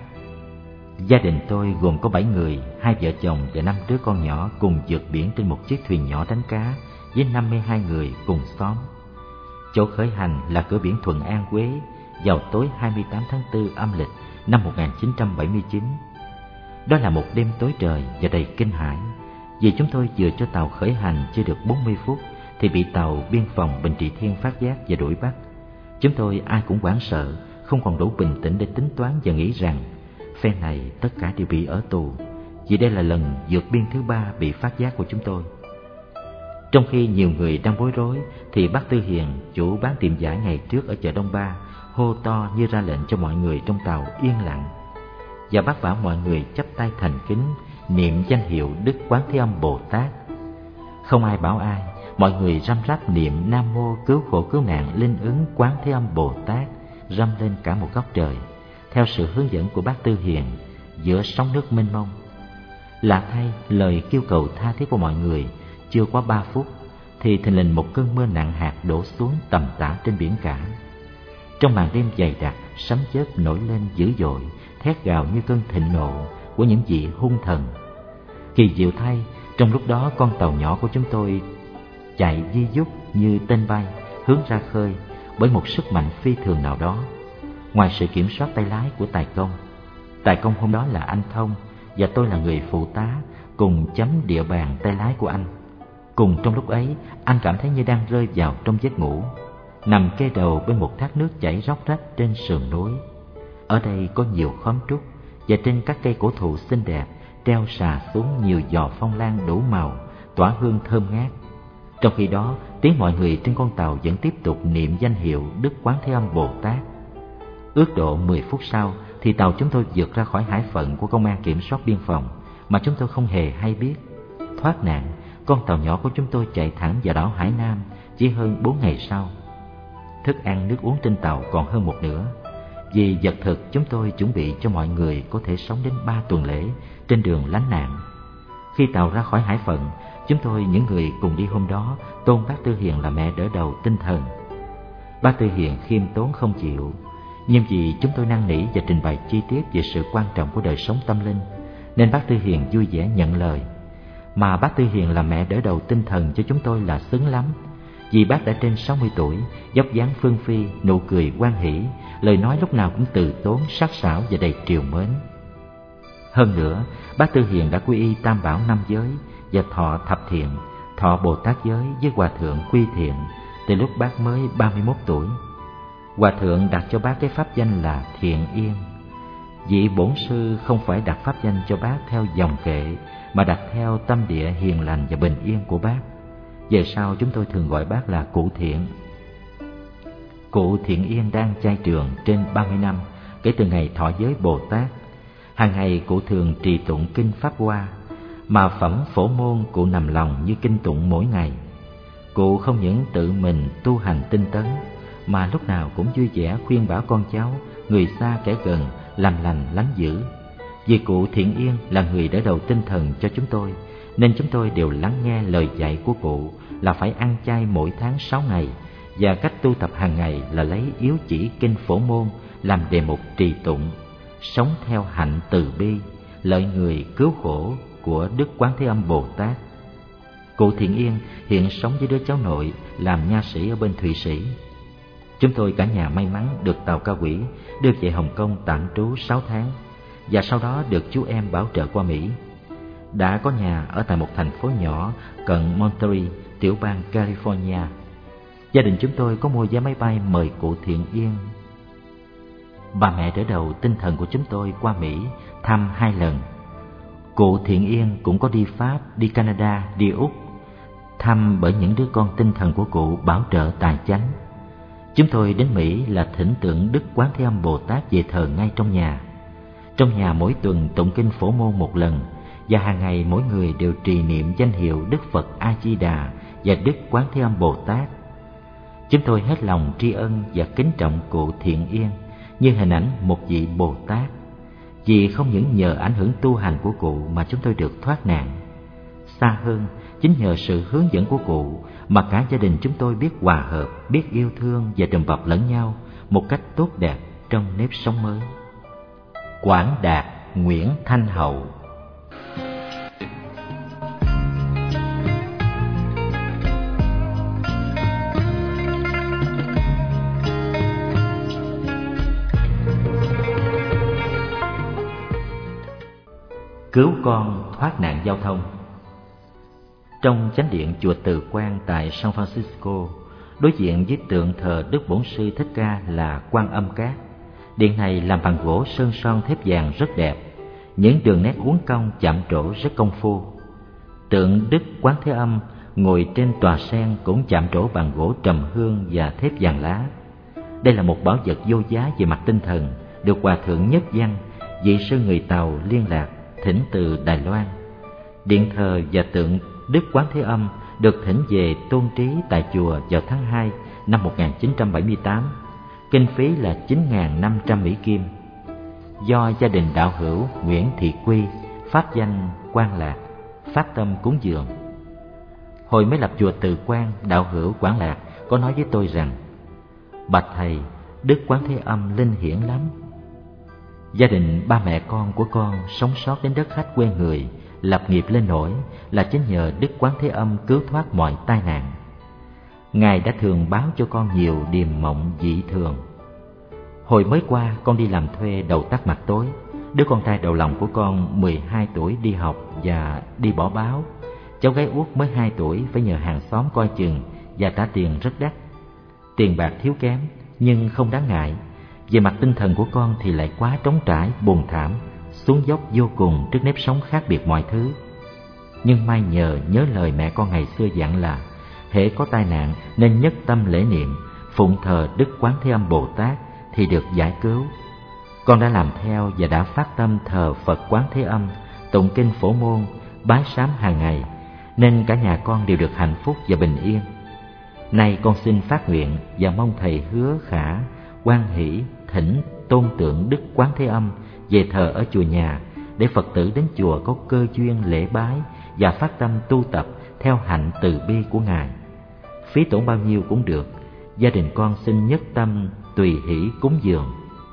Gia đình tôi gồm có bảy người, hai vợ chồng và năm đứa con nhỏ cùng vượt biển trên một chiếc thuyền nhỏ đánh cá với năm mươi hai người cùng xóm. Chỗ khởi hành là cửa biển Thuận An, Huế vào tối hai mươi tám tháng tư âm lịch năm một nghìn chín trăm bảy mươi chín. Đó là một đêm tối trời và đầy kinh hãi, vì chúng tôi vừa cho tàu khởi hành chưa được bốn mươi phút thì bị tàu biên phòng Bình Trị Thiên phát giác và đuổi bắt. Chúng tôi ai cũng hoảng sợ, không còn đủ bình tĩnh để tính toán và nghĩ rằng phe này tất cả đều bị ở tù, vì đây là lần vượt biên thứ ba bị phát giác của chúng tôi. Trong khi nhiều người đang bối rối thì bác Tư Hiền, chủ bán tiệm vải ngày trước ở chợ Đông Ba, hô to như ra lệnh cho mọi người trong tàu yên lặng, và bác bảo mọi người chắp tay thành kính niệm danh hiệu Đức Quán Thế Âm Bồ Tát. Không ai bảo ai, mọi người răm rắp niệm Nam Mô Cứu Khổ Cứu Nạn Linh Ứng Quán Thế Âm Bồ Tát răm lên cả một góc trời, theo sự hướng dẫn của bác Tư Hiền, giữa sóng nước mênh mông. Lạ thay, lời kêu cầu tha thiết của mọi người chưa quá ba phút thì thình lình một cơn mưa nặng hạt đổ xuống tầm tã trên biển cả. Trong màn đêm dày đặc, sấm chớp nổi lên dữ dội, thét gào như cơn thịnh nộ của những vị hung thần. Kỳ diệu thay, trong lúc đó con tàu nhỏ của chúng tôi chạy di dút như tên bay hướng ra khơi bởi một sức mạnh phi thường nào đó, ngoài sự kiểm soát tay lái của Tài Công. Tài Công hôm đó là anh Thông và tôi là người phụ tá cùng chấm địa bàn tay lái của anh. Cùng trong lúc ấy, anh cảm thấy như đang rơi vào trong giấc ngủ, nằm kê đầu bên một thác nước chảy róc rách trên sườn núi. Ở đây có nhiều khóm trúc, và trên các cây cổ thụ xinh đẹp treo xà xuống nhiều giò phong lan đủ màu, tỏa hương thơm ngát. Trong khi đó, tiếng mọi người trên con tàu vẫn tiếp tục niệm danh hiệu Đức Quán Thế Âm Bồ Tát. Ước độ mười phút sau thì tàu chúng tôi vượt ra khỏi hải phận của công an kiểm soát biên phòng mà chúng tôi không hề hay biết. Thoát nạn, con tàu nhỏ của chúng tôi chạy thẳng vào đảo Hải Nam chỉ hơn bốn ngày sau. Thức ăn nước uống trên tàu còn hơn một nửa, vì vật thực chúng tôi chuẩn bị cho mọi người có thể sống đến ba tuần lễ trên đường lánh nạn. Khi tàu ra khỏi hải phận, chúng tôi, những người cùng đi hôm đó, tôn bác Tư Hiền là mẹ đỡ đầu tinh thần. Bác Tư Hiền khiêm tốn không chịu, nhưng vì chúng tôi năn nỉ và trình bày chi tiết về sự quan trọng của đời sống tâm linh, nên bác Tư Hiền vui vẻ nhận lời. Mà bác Tư Hiền là mẹ đỡ đầu tinh thần cho chúng tôi là xứng lắm, vì bác đã trên sáu mươi tuổi, vóc dáng phương phi, nụ cười hoan hỷ, lời nói lúc nào cũng từ tốn, sắc sảo và đầy trìu mến. Hơn nữa, bác Tư Hiền đã quy y tam bảo năm giới và thọ thập thiện, thọ Bồ Tát giới với Hòa Thượng Quy Thiện từ lúc bác mới ba mươi mốt tuổi. Hòa Thượng đặt cho bác cái pháp danh là Thiện Yên. Vị bổn sư không phải đặt pháp danh cho bác theo dòng kệ, mà đặt theo tâm địa hiền lành và bình yên của bác. Về sau chúng tôi thường gọi bác là Cụ Thiện. Cụ Thiện Yên đang cai trường trên ba mươi năm kể từ ngày thọ giới Bồ Tát. Hàng ngày cụ thường trì tụng kinh Pháp Hoa, mà phẩm phổ môn cụ nằm lòng như kinh tụng mỗi ngày. Cụ không những tự mình tu hành tinh tấn, mà lúc nào cũng vui vẻ khuyên bảo con cháu, người xa kẻ gần, làm lành lánh dữ. Vì cụ Thiện Yên là người đỡ đầu tinh thần cho chúng tôi, nên chúng tôi đều lắng nghe lời dạy của cụ là phải ăn chay mỗi tháng sáu ngày, và cách tu tập hàng ngày là lấy yếu chỉ kinh phổ môn làm đề mục trì tụng, sống theo hạnh từ bi, lợi người cứu khổ của Đức Quán Thế Âm Bồ Tát. Cụ Thiện Yên hiện sống với đứa cháu nội làm nha sĩ ở bên Thụy Sĩ. Chúng tôi cả nhà may mắn được tàu Cao Quỹ đưa về Hồng Kông tạm trú sáu tháng, và sau đó được chú em bảo trợ qua Mỹ. Đã có nhà ở tại một thành phố nhỏ cận Monterey, tiểu bang California. Gia đình chúng tôi có mua vé máy bay mời cụ Thiện Yên. Bà mẹ đỡ đầu tinh thần của chúng tôi qua Mỹ thăm hai lần. Cụ Thiện Yên cũng có đi Pháp, đi Canada, đi Úc, thăm bởi những đứa con tinh thần của cụ bảo trợ tài chánh. Chúng tôi đến Mỹ là thỉnh tượng Đức Quán Thế Âm Bồ Tát về thờ ngay trong nhà. Trong nhà mỗi tuần tụng kinh Phổ Môn một lần, và hàng ngày mỗi người đều trì niệm danh hiệu Đức Phật A Di Đà và Đức Quán Thế Âm Bồ Tát. Chúng tôi hết lòng tri ân và kính trọng cụ Thiện Yên như hình ảnh một vị Bồ Tát, vì không những nhờ ảnh hưởng tu hành của cụ mà chúng tôi được thoát nạn. Xa hơn, chính nhờ sự hướng dẫn của cụ mà cả gia đình chúng tôi biết hòa hợp, biết yêu thương và đùm bọc lẫn nhau một cách tốt đẹp trong nếp sống mới. Quảng Đạt, Nguyễn Thanh Hậu. Cứu con thoát nạn giao thông. Trong chánh điện chùa Từ Quan tại San Francisco, đối diện với tượng thờ Đức Bổn Sư Thích Ca là Quan Âm Cát. Điện này làm bằng gỗ sơn son thép vàng rất đẹp, những đường nét uốn cong chạm trổ rất công phu. Tượng Đức Quán Thế Âm ngồi trên tòa sen cũng chạm trổ bằng gỗ trầm hương và thép vàng lá. Đây là một bảo vật vô giá về mặt tinh thần, được Hòa Thượng Nhất Văn, vị sư người Tàu liên lạc thỉnh từ Đài Loan. Điện thờ và tượng Đức Quán Thế Âm được thỉnh về tôn trí tại chùa vào tháng hai năm một nghìn chín trăm bảy mươi tám. Kinh phí là chín nghìn năm trăm Mỹ Kim. Do gia đình đạo hữu Nguyễn Thị Quy, pháp danh Quang Lạc, phát tâm cúng dường. Hồi mới lập chùa Từ Quan, đạo hữu Quảng Lạc có nói với tôi rằng: bạch thầy, Đức Quán Thế Âm linh hiển lắm. Gia đình ba mẹ con của con sống sót đến đất khách quê người, lập nghiệp lên nổi là chính nhờ Đức Quán Thế Âm cứu thoát mọi tai nạn. Ngài đã thường báo cho con nhiều điềm mộng dị thường. Hồi mới qua con đi làm thuê đầu tắt mặt tối. Đứa con trai đầu lòng của con mười hai tuổi đi học và đi bỏ báo. Cháu gái út mới hai tuổi phải nhờ hàng xóm coi chừng và trả tiền rất đắt. Tiền bạc thiếu kém nhưng không đáng ngại. Về mặt tinh thần của con thì lại quá trống trải, buồn thảm, xuống dốc vô cùng trước nếp sống khác biệt mọi thứ. Nhưng may nhờ nhớ lời mẹ con ngày xưa dặn là hễ có tai nạn nên nhất tâm lễ niệm, phụng thờ Đức Quán Thế Âm Bồ Tát thì được giải cứu. Con đã làm theo và đã phát tâm thờ Phật Quán Thế Âm, tụng kinh Phổ Môn, bái sám hàng ngày, nên cả nhà con đều được hạnh phúc và bình yên. Nay con xin phát nguyện và mong thầy Hứa Khả hoan hỷ thỉnh tôn tượng Đức Quán Thế Âm về thờ ở chùa nhà, để Phật tử đến chùa có cơ duyên lễ bái và phát tâm tu tập theo hạnh từ bi của Ngài. Phí tổn bao nhiêu cũng được, gia đình con xin nhất tâm tùy hỷ cúng dường.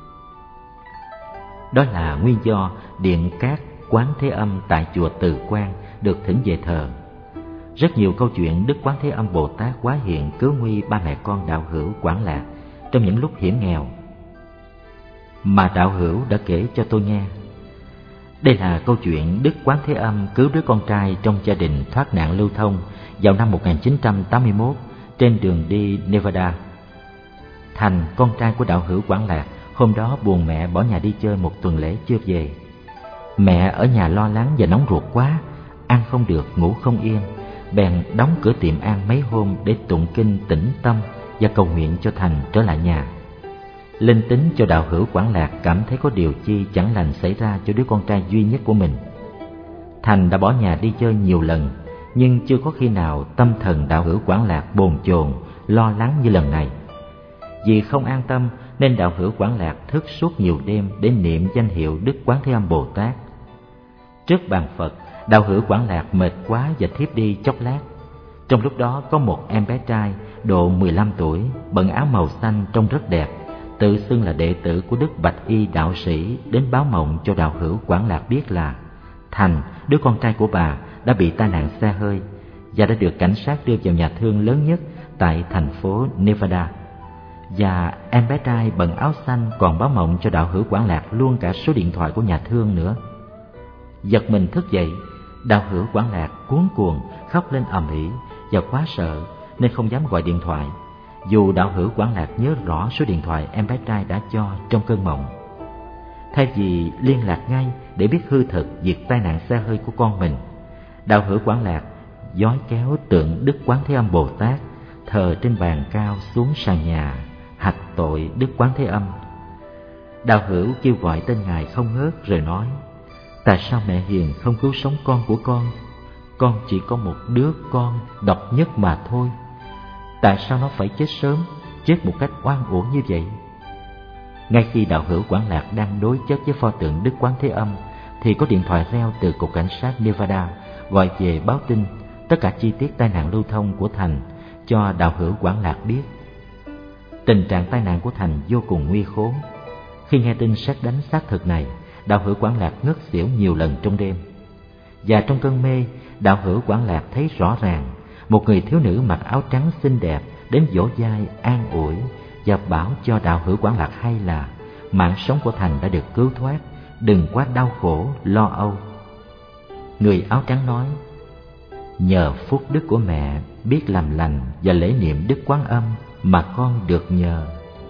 Đó là nguyên do điện cát Quán Thế Âm tại chùa Từ Quan được thỉnh về thờ. Rất nhiều câu chuyện Đức Quán Thế Âm Bồ Tát hóa hiện cứu nguy ba mẹ con đạo hữu Quảng Lạc trong những lúc hiểm nghèo mà đạo hữu đã kể cho tôi nghe. Đây là câu chuyện Đức Quán Thế Âm cứu đứa con trai trong gia đình thoát nạn lưu thông vào năm một nghìn chín trăm tám mươi mốt trên đường đi Nevada. Thành, con trai của đạo hữu Quảng Lạc, hôm đó buồn mẹ bỏ nhà đi chơi một tuần lễ chưa về. Mẹ ở nhà lo lắng và nóng ruột quá, ăn không được, ngủ không yên, bèn đóng cửa tiệm ăn mấy hôm để tụng kinh tĩnh tâm và cầu nguyện cho Thành trở lại nhà. Linh tính cho đạo hữu Quảng Lạc cảm thấy có điều chi chẳng lành xảy ra cho đứa con trai duy nhất của mình. Thành đã bỏ nhà đi chơi nhiều lần, nhưng chưa có khi nào tâm thần đạo hữu Quảng Lạc bồn chồn, lo lắng như lần này. Vì không an tâm nên đạo hữu Quảng Lạc thức suốt nhiều đêm để niệm danh hiệu Đức Quán Thế Âm Bồ Tát. Trước bàn Phật, đạo hữu Quảng Lạc mệt quá và thiếp đi chốc lát. Trong lúc đó có một em bé trai độ mười lăm tuổi, bận áo màu xanh trông rất đẹp, tự xưng là đệ tử của Đức Bạch Y đạo sĩ, đến báo mộng cho đạo hữu Quảng Lạc biết là Thành, đứa con trai của bà, đã bị tai nạn xe hơi và đã được cảnh sát đưa vào nhà thương lớn nhất tại thành phố Nevada. Và em bé trai bận áo xanh còn báo mộng cho đạo hữu Quảng Lạc luôn cả số điện thoại của nhà thương nữa. Giật mình thức dậy, đạo hữu Quảng Lạc cuống cuồng khóc lên ầm ĩ và quá sợ nên không dám gọi điện thoại, dù đạo hữu Quảng Lạc nhớ rõ số điện thoại em bé trai đã cho trong cơn mộng. Thay vì liên lạc ngay để biết hư thực việc tai nạn xe hơi của con mình, đạo hữu Quảng Lạc dói kéo tượng Đức Quán Thế Âm Bồ Tát thờ trên bàn cao xuống sàn nhà hạch tội Đức Quán Thế Âm. Đạo hữu kêu gọi tên ngài không ngớt rồi nói: tại sao mẹ hiền không cứu sống con của con? Con chỉ có một đứa con độc nhất mà thôi. Tại sao nó phải chết sớm, chết một cách oan uổng như vậy? Ngay khi đạo hữu Quảng Lạc đang đối chất với pho tượng Đức Quán Thế Âm thì có điện thoại reo từ cục cảnh sát Nevada gọi về báo tin tất cả chi tiết tai nạn lưu thông của Thành cho đạo hữu Quảng Lạc biết. Tình trạng tai nạn của Thành vô cùng nguy khốn. Khi nghe tin sét đánh xác thực này, đạo hữu Quảng Lạc ngất xỉu nhiều lần trong đêm. Và trong cơn mê, đạo hữu Quảng Lạc thấy rõ ràng một người thiếu nữ mặc áo trắng xinh đẹp đến vỗ vai an ủi và bảo cho đạo hữu Quảng Lạc hay là mạng sống của Thành đã được cứu thoát, đừng quá đau khổ lo âu. Người áo trắng nói: nhờ phúc đức của mẹ biết làm lành và lễ niệm Đức Quán Âm mà con được nhờ.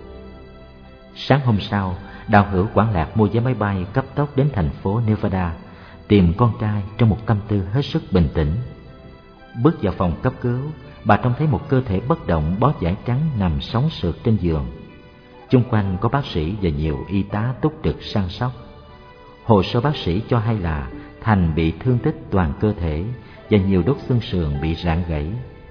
Sáng hôm sau, đạo hữu Quảng Lạc mua vé máy bay cấp tốc đến thành phố Nevada tìm con trai trong một tâm tư hết sức bình tĩnh. Bước vào phòng cấp cứu, bà trông thấy một cơ thể bất động bó vải trắng nằm sóng sượt trên giường. Chung quanh có bác sĩ và nhiều y tá túc trực săn sóc. Hồ sơ bác sĩ cho hay là Thành bị thương tích toàn cơ thể và nhiều đốt xương sườn bị rạn gãy.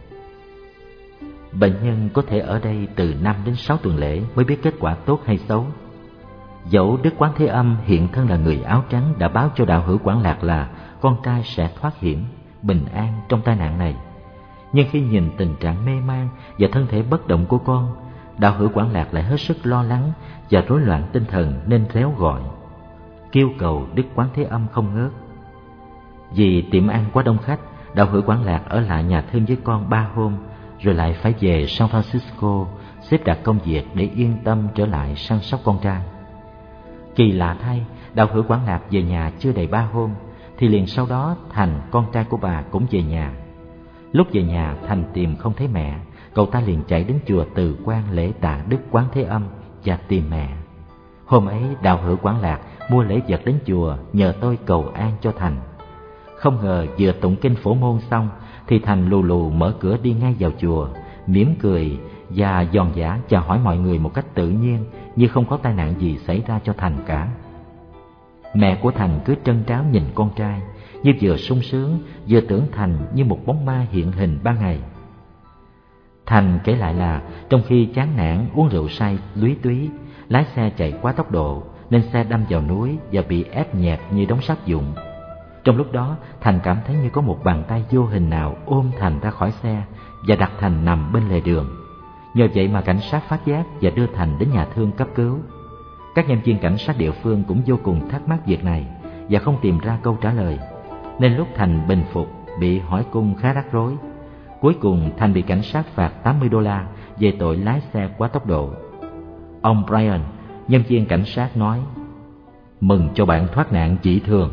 Bệnh nhân có thể ở đây từ năm đến sáu tuần lễ mới biết kết quả tốt hay xấu. Dẫu Đức Quán Thế Âm hiện thân là người áo trắng đã báo cho đạo hữu Quảng Lạc là con trai sẽ thoát hiểm, bình an trong tai nạn này, nhưng khi nhìn tình trạng mê man và thân thể bất động của con, đạo hữu Quảng Lạc lại hết sức lo lắng và rối loạn tinh thần nên réo gọi, kêu cầu Đức Quán Thế Âm không ngớt. Vì tiệm ăn quá đông khách, đạo hữu Quảng Lạc ở lại nhà thương với con ba hôm, rồi lại phải về San Francisco xếp đặt công việc để yên tâm trở lại săn sóc con trai. Kỳ lạ thay, đạo hữu Quảng Lạc về nhà chưa đầy ba hôm thì liền sau đó Thành, con trai của bà, cũng về nhà. Lúc về nhà, Thành tìm không thấy mẹ, cậu ta liền chạy đến chùa Từ Quan lễ tạ Đức Quán Thế Âm và tìm mẹ. Hôm ấy, đạo hữu Quảng Lạc mua lễ vật đến chùa nhờ tôi cầu an cho Thành. Không ngờ vừa tụng kinh Phổ Môn xong thì Thành lù lù mở cửa đi ngay vào chùa, mỉm cười và giòn giã chào hỏi mọi người một cách tự nhiên, như không có tai nạn gì xảy ra cho Thành cả. Mẹ của Thành cứ trân tráo nhìn con trai, như vừa sung sướng vừa tưởng Thành như một bóng ma hiện hình ban ngày. Thành kể lại là trong khi chán nản uống rượu say lúy túy, lái xe chạy quá tốc độ nên xe đâm vào núi và bị ép nhẹp như đống sắt vụn. Trong lúc đó, Thành cảm thấy như có một bàn tay vô hình nào ôm Thành ra khỏi xe và đặt Thành nằm bên lề đường. Nhờ vậy mà cảnh sát phát giác và đưa Thành đến nhà thương cấp cứu. Các nhân viên cảnh sát địa phương cũng vô cùng thắc mắc việc này và không tìm ra câu trả lời, nên lúc Thành bình phục bị hỏi cung khá rắc rối. Cuối cùng Thành bị cảnh sát phạt tám mươi đô la về tội lái xe quá tốc độ. Ông Brian, nhân viên cảnh sát, nói: mừng cho bạn thoát nạn dị thường.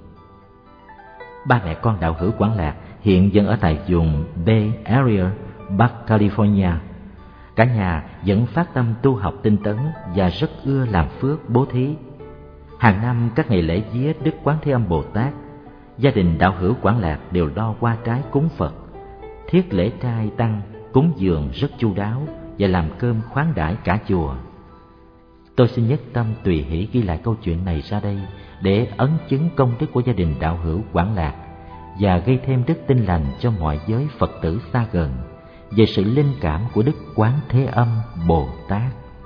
Ba mẹ con đạo hữu Quảng Lạc hiện vẫn ở tại vùng Bay Area, Bắc California. Cả nhà vẫn phát tâm tu học tinh tấn và rất ưa làm phước bố thí. Hàng năm các ngày lễ vía Đức Quán Thế Âm Bồ Tát, gia đình đạo hữu Quảng Lạc đều lo hoa trái cúng Phật, thiết lễ trai tăng, cúng dường rất chu đáo và làm cơm khoáng đãi cả chùa. Tôi xin nhất tâm tùy hỷ ghi lại câu chuyện này ra đây để ấn chứng công đức của gia đình đạo hữu Quảng Lạc và gây thêm đức tin lành cho mọi giới Phật tử xa gần về sự linh cảm của Đức Quán Thế Âm Bồ Tát.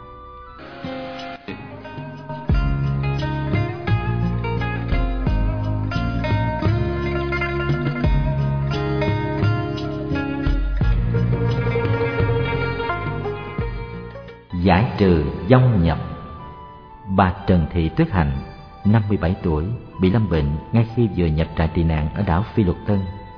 Giải trừ vong nhập. Bà Trần Thị Tuyết Hạnh, năm mươi bảy tuổi, bị lâm bệnh ngay khi vừa nhập trại tị nạn ở đảo Phi Luật Tân.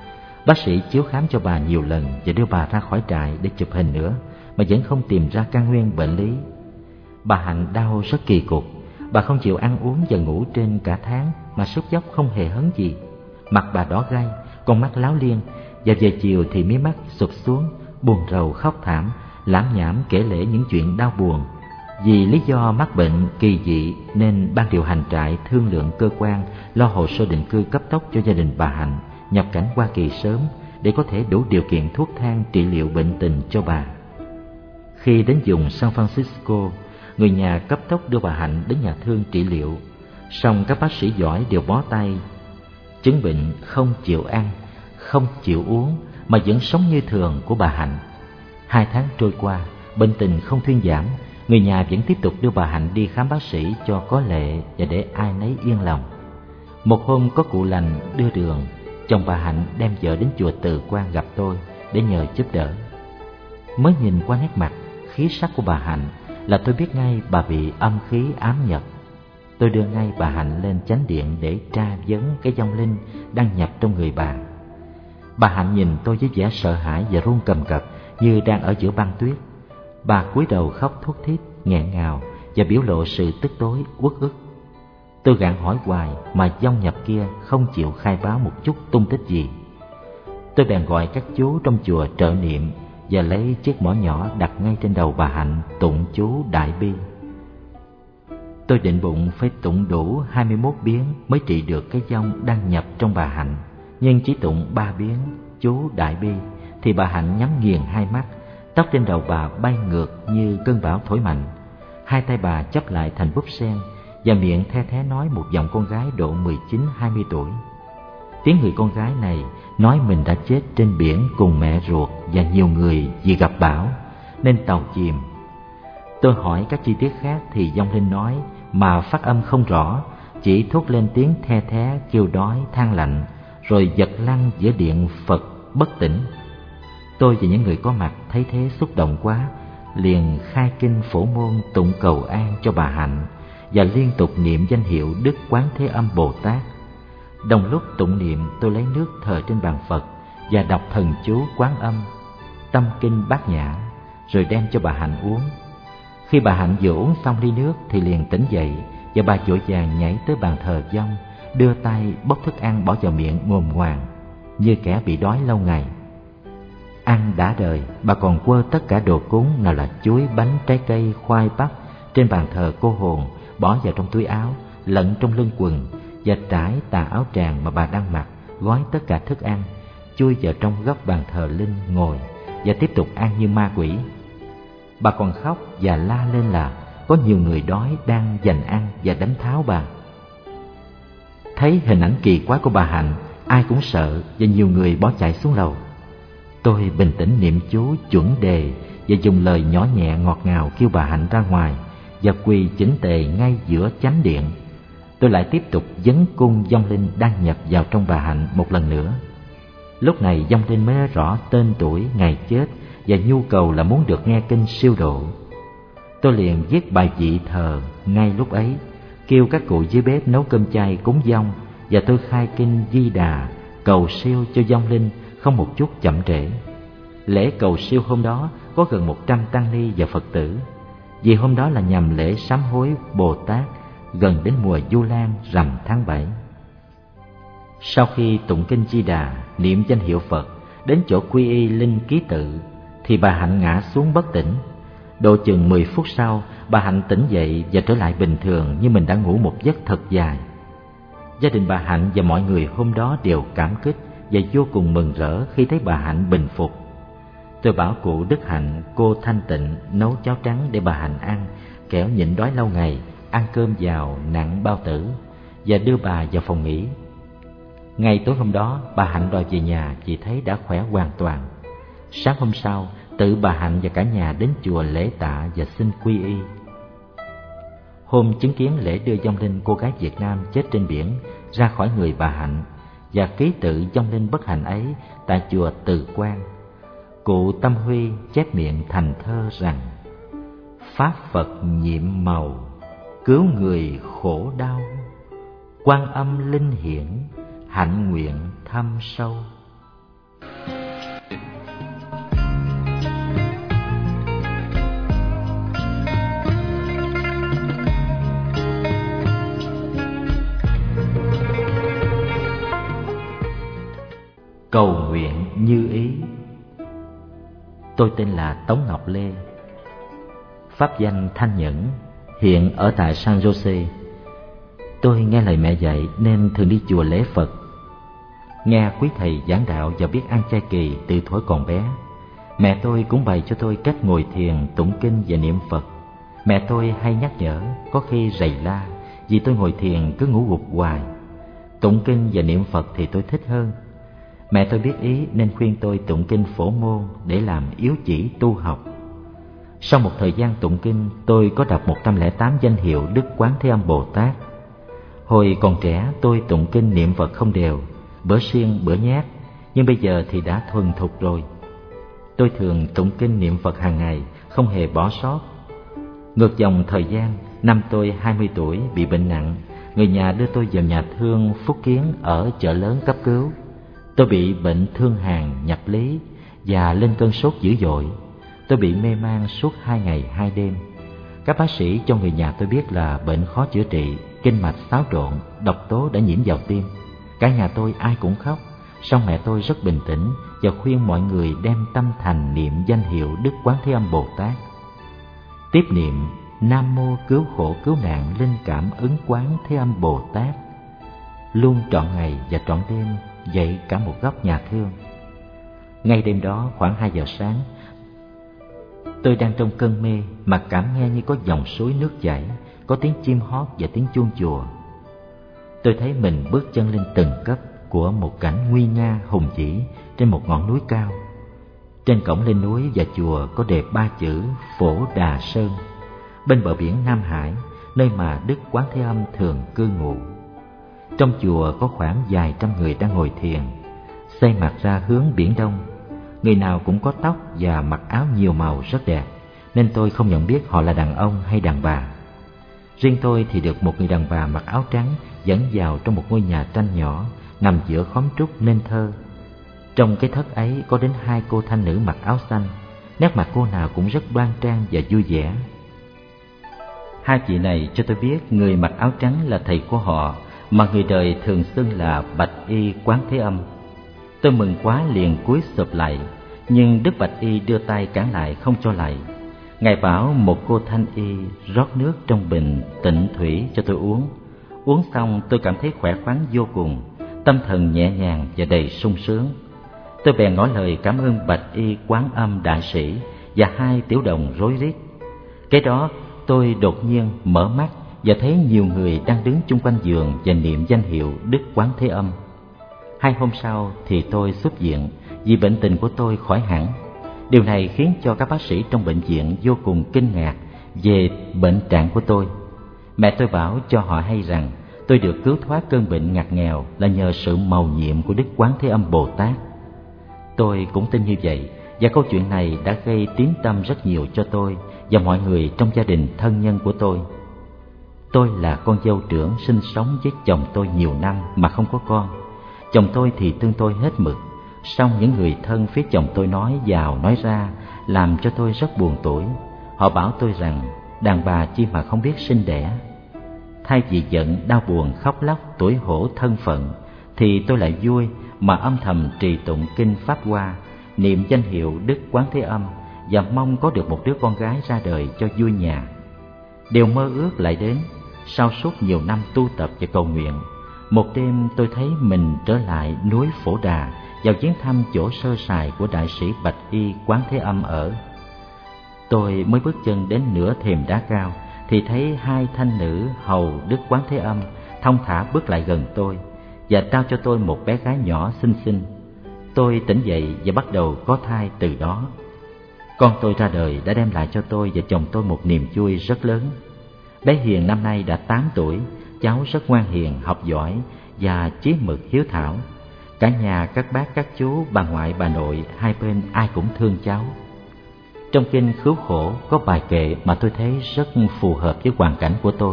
Bác sĩ chiếu khám cho bà nhiều lần và đưa bà ra khỏi trại để chụp hình nữa, mà vẫn không tìm ra căn nguyên bệnh lý. Bà Hạnh đau rất kỳ cục. Bà không chịu ăn uống và ngủ trên cả tháng, mà sốt dốc không hề hấn gì. Mặt bà đỏ gay, con mắt láo liên, và về chiều thì mí mắt sụp xuống, buồn rầu khóc thảm, lảm nhảm kể lể những chuyện đau buồn. Vì lý do mắc bệnh kỳ dị nên ban điều hành trại thương lượng cơ quan lo hồ sơ định cư cấp tốc cho gia đình bà Hạnh nhập cảnh Hoa Kỳ sớm, để có thể đủ điều kiện thuốc thang trị liệu bệnh tình cho bà. Khi đến vùng San Francisco, người nhà cấp tốc đưa bà Hạnh đến nhà thương trị liệu. Song các bác sĩ giỏi đều bó tay. Chứng bệnh không chịu ăn, không chịu uống mà vẫn sống như thường của bà Hạnh. Hai tháng trôi qua, bệnh tình không thuyên giảm. Người nhà vẫn tiếp tục đưa bà Hạnh đi khám bác sĩ cho có lệ và để ai nấy yên lòng. Một hôm có cụ lành đưa đường, chồng bà Hạnh đem vợ đến chùa Từ Quan gặp tôi để nhờ giúp đỡ. Mới nhìn qua nét mặt, khí sắc của bà Hạnh là tôi biết ngay bà bị âm khí ám nhập. Tôi đưa ngay bà Hạnh lên chánh điện để tra vấn cái vong linh đang nhập trong người bà. Bà Hạnh nhìn tôi với vẻ sợ hãi và run cầm cập như đang ở giữa băng tuyết. Bà cúi đầu khóc thút thít, nghẹn ngào và biểu lộ sự tức tối, uất ức. Tôi gạn hỏi hoài mà vong nhập kia không chịu khai báo một chút tung tích gì. Tôi bèn gọi các chú trong chùa trợ niệm và lấy chiếc mõ nhỏ đặt ngay trên đầu bà Hạnh, tụng chú Đại Bi. Tôi định bụng phải tụng đủ hai mươi mốt biến mới trị được cái vong đang nhập trong bà Hạnh, nhưng chỉ tụng ba biến chú Đại Bi thì bà Hạnh nhắm nghiền hai mắt, tóc trên đầu bà bay ngược như cơn bão thổi mạnh, hai tay bà chắp lại thành búp sen và miệng the thé nói một giọng con gái độ mười chín hai mươi tuổi. Tiếng người con gái này nói mình đã chết trên biển cùng mẹ ruột và nhiều người vì gặp bão nên tàu chìm. Tôi hỏi các chi tiết khác thì vong linh nói mà phát âm không rõ, chỉ thốt lên tiếng the thé kêu đói than lạnh, rồi giật lăn giữa điện Phật bất tỉnh. Tôi và những người có mặt thấy thế xúc động quá, liền khai kinh phổ môn tụng cầu an cho bà Hạnh và liên tục niệm danh hiệu Đức Quán Thế Âm Bồ Tát. Đồng lúc tụng niệm, tôi lấy nước thờ trên bàn Phật và đọc thần chú Quán Âm, tâm kinh Bát Nhã, rồi đem cho bà Hạnh uống. Khi bà Hạnh vừa uống xong ly nước thì liền tỉnh dậy, và bà vội vàng nhảy tới bàn thờ vong, đưa tay bốc thức ăn bỏ vào miệng ngồm ngoàm như kẻ bị đói lâu ngày. Ăn đã đời, bà còn quơ tất cả đồ cúng, nào là chuối, bánh, trái cây, khoai, bắp trên bàn thờ cô hồn, bỏ vào trong túi áo, lẫn trong lưng quần, và trải tà áo tràng mà bà đang mặc, gói tất cả thức ăn, chui vào trong góc bàn thờ linh ngồi và tiếp tục ăn như ma quỷ. Bà còn khóc và la lên là có nhiều người đói đang giành ăn và đánh tháo bà. Thấy hình ảnh kỳ quái của bà Hạnh, ai cũng sợ và nhiều người bỏ chạy xuống lầu. Tôi bình tĩnh niệm chú chuẩn đề và dùng lời nhỏ nhẹ ngọt ngào kêu bà Hạnh ra ngoài và quỳ chỉnh tề ngay giữa chánh điện. Tôi lại tiếp tục vấn cung vong linh đang nhập vào trong bà Hạnh một lần nữa. Lúc này vong linh mới nói rõ tên tuổi, ngày chết và nhu cầu là muốn được nghe kinh siêu độ. Tôi liền viết bài vị thờ ngay lúc ấy, kêu các cụ dưới bếp nấu cơm chay cúng vong, và tôi khai kinh Di Đà cầu siêu cho vong linh không một chút chậm trễ. Lễ cầu siêu hôm đó có gần một trăm tăng ni và Phật tử, vì hôm đó là nhằm lễ sám hối Bồ Tát gần đến mùa Vu Lan rằm tháng bảy. Sau khi tụng kinh Di Đà, niệm danh hiệu Phật, đến chỗ quy y linh ký tự thì bà Hạnh ngã xuống bất tỉnh. Độ chừng mười phút sau, bà Hạnh tỉnh dậy và trở lại bình thường như mình đã ngủ một giấc thật dài. Gia đình bà Hạnh và mọi người hôm đó đều cảm kích và vô cùng mừng rỡ khi thấy bà Hạnh bình phục. Tôi bảo cụ Đức Hạnh, cô Thanh Tịnh nấu cháo trắng để bà Hạnh ăn, kẻo nhịn đói lâu ngày, ăn cơm vào nặng bao tử, và đưa bà vào phòng nghỉ. Ngày tối hôm đó, bà Hạnh đòi về nhà vì thấy đã khỏe hoàn toàn. Sáng hôm sau, tự bà Hạnh và cả nhà đến chùa lễ tạ và xin quy y. Hôm chứng kiến lễ đưa vong linh cô gái Việt Nam chết trên biển ra khỏi người bà Hạnh và ký tự vong linh bất hạnh ấy tại chùa Từ Quan, cụ Tâm Huy chép miệng thành thơ rằng: Pháp Phật nhiệm màu, cứu người khổ đau, Quan Âm linh hiển, hạnh nguyện thâm sâu. cầu nguyện như ý. Tôi tên là Tống Ngọc Lê, pháp danh Thanh Nhẫn, hiện ở tại San Jose. Tôi nghe lời mẹ dạy nên thường đi chùa lễ Phật, nghe quý thầy giảng đạo và biết ăn chay kỳ từ thuở còn bé. Mẹ tôi cũng bày cho tôi cách ngồi thiền, tụng kinh và niệm Phật. Mẹ tôi hay nhắc nhở, có khi rầy la vì tôi ngồi thiền cứ ngủ gục hoài. Tụng kinh và niệm Phật thì tôi thích hơn. Mẹ tôi biết ý nên khuyên tôi tụng kinh Phổ Môn để làm yếu chỉ tu học. Sau một thời gian tụng kinh, tôi có đọc một trăm lẻ tám danh hiệu Đức Quán Thế Âm Bồ Tát. Hồi còn trẻ tôi tụng kinh niệm Phật không đều, bữa siêng bữa nhát, nhưng bây giờ thì đã thuần thục rồi. Tôi thường tụng kinh niệm Phật hàng ngày, không hề bỏ sót. Ngược dòng thời gian, năm tôi hai mươi tuổi bị bệnh nặng, người nhà đưa tôi vào nhà thương Phúc Kiến ở chợ lớn cấp cứu. Tôi bị bệnh thương hàn nhập lý và lên cơn sốt dữ dội. Tôi bị mê man suốt hai ngày hai đêm. Các bác sĩ cho người nhà tôi biết là bệnh khó chữa trị, kinh mạch xáo trộn, độc tố đã nhiễm vào tim. Cả nhà tôi ai cũng khóc, song mẹ tôi rất bình tĩnh và khuyên mọi người đem tâm thành niệm danh hiệu Đức Quán Thế Âm Bồ Tát. Tiếp niệm Nam Mô Cứu Khổ Cứu Nạn Linh Cảm Ứng Quán Thế Âm Bồ Tát, luôn trọn ngày và trọn đêm dậy cả một góc nhà thương. Ngay đêm đó khoảng hai giờ sáng, tôi đang trong cơn mê mà cảm nghe như có dòng suối nước chảy, có tiếng chim hót và tiếng chuông chùa. Tôi thấy mình bước chân lên từng cấp của một cảnh nguy nga hùng vĩ trên một ngọn núi cao. Trên cổng lên núi và chùa có đề ba chữ Phổ Đà Sơn, bên bờ biển Nam Hải, nơi mà Đức Quán Thế Âm thường cư ngụ. Trong chùa có khoảng vài trăm người đang ngồi thiền, xoay mặt ra hướng biển Đông. Người nào cũng có tóc và mặc áo nhiều màu rất đẹp, nên tôi không nhận biết họ là đàn ông hay đàn bà. Riêng tôi thì được một người đàn bà mặc áo trắng dẫn vào trong một ngôi nhà tranh nhỏ nằm giữa khóm trúc nên thơ. Trong cái thất ấy có đến hai cô thanh nữ mặc áo xanh, nét mặt cô nào cũng rất đoan trang và vui vẻ. Hai chị này cho tôi biết người mặc áo trắng là thầy của họ, mà người đời thường xưng là Bạch Y Quán Thế Âm. Tôi mừng quá liền cúi sụp lạy, nhưng Đức Bạch Y đưa tay cản lại không cho lạy. Ngài bảo một cô thanh y rót nước trong bình tịnh thủy cho tôi uống. Uống xong tôi cảm thấy khỏe khoắn vô cùng, tâm thần nhẹ nhàng và đầy sung sướng. Tôi bèn ngỏ lời cảm ơn Bạch Y Quán Âm đại sĩ và hai tiểu đồng rối rít. Kế đó tôi đột nhiên mở mắt và thấy nhiều người đang đứng chung quanh giường và niệm danh hiệu Đức Quán Thế Âm. Hai hôm sau thì tôi xuất viện vì bệnh tình của tôi khỏi hẳn. Điều này khiến cho các bác sĩ trong bệnh viện vô cùng kinh ngạc về bệnh trạng của tôi. Mẹ tôi bảo cho họ hay rằng tôi được cứu thoát cơn bệnh ngặt nghèo là nhờ sự mầu nhiệm của Đức Quán Thế Âm Bồ Tát. Tôi cũng tin như vậy, và câu chuyện này đã gây tiếng tăm rất nhiều cho tôi và mọi người trong gia đình thân nhân của tôi. Tôi là con dâu trưởng sinh sống với chồng tôi nhiều năm mà không có con. Chồng tôi thì thương tôi hết mực, song những người thân phía chồng tôi nói vào nói ra làm cho tôi rất buồn tủi. Họ bảo tôi rằng đàn bà chi mà không biết sinh đẻ. Thay vì giận, đau buồn, khóc lóc, tủi hổ thân phận, thì tôi lại vui mà âm thầm trì tụng kinh Pháp Hoa, niệm danh hiệu Đức Quán Thế Âm và mong có được một đứa con gái ra đời cho vui nhà. Điều mơ ước lại đến sau suốt nhiều năm tu tập và cầu nguyện. Một đêm tôi thấy mình trở lại núi Phổ Đà vào chuyến thăm chỗ sơ sài của đại sĩ Bạch Y Quán Thế Âm ở. Tôi mới bước chân đến nửa thềm đá cao thì thấy hai thanh nữ hầu Đức Quán Thế Âm thong thả bước lại gần tôi và trao cho tôi một bé gái nhỏ xinh xinh. Tôi tỉnh dậy và bắt đầu có thai từ đó. Con tôi ra đời đã đem lại cho tôi và chồng tôi một niềm vui rất lớn. Bé Hiền năm nay đã tám tuổi, cháu rất ngoan hiền, học giỏi và chí mực hiếu thảo. Cả nhà các bác, các chú, bà ngoại, bà nội hai bên ai cũng thương cháu. Trong kinh Cứu Khổ có bài kệ mà tôi thấy rất phù hợp với hoàn cảnh của tôi.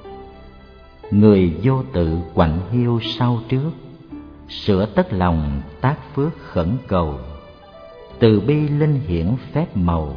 Người vô tự quạnh hiu sau trước, sửa tất lòng tác phước khẩn cầu, từ bi linh hiển phép màu,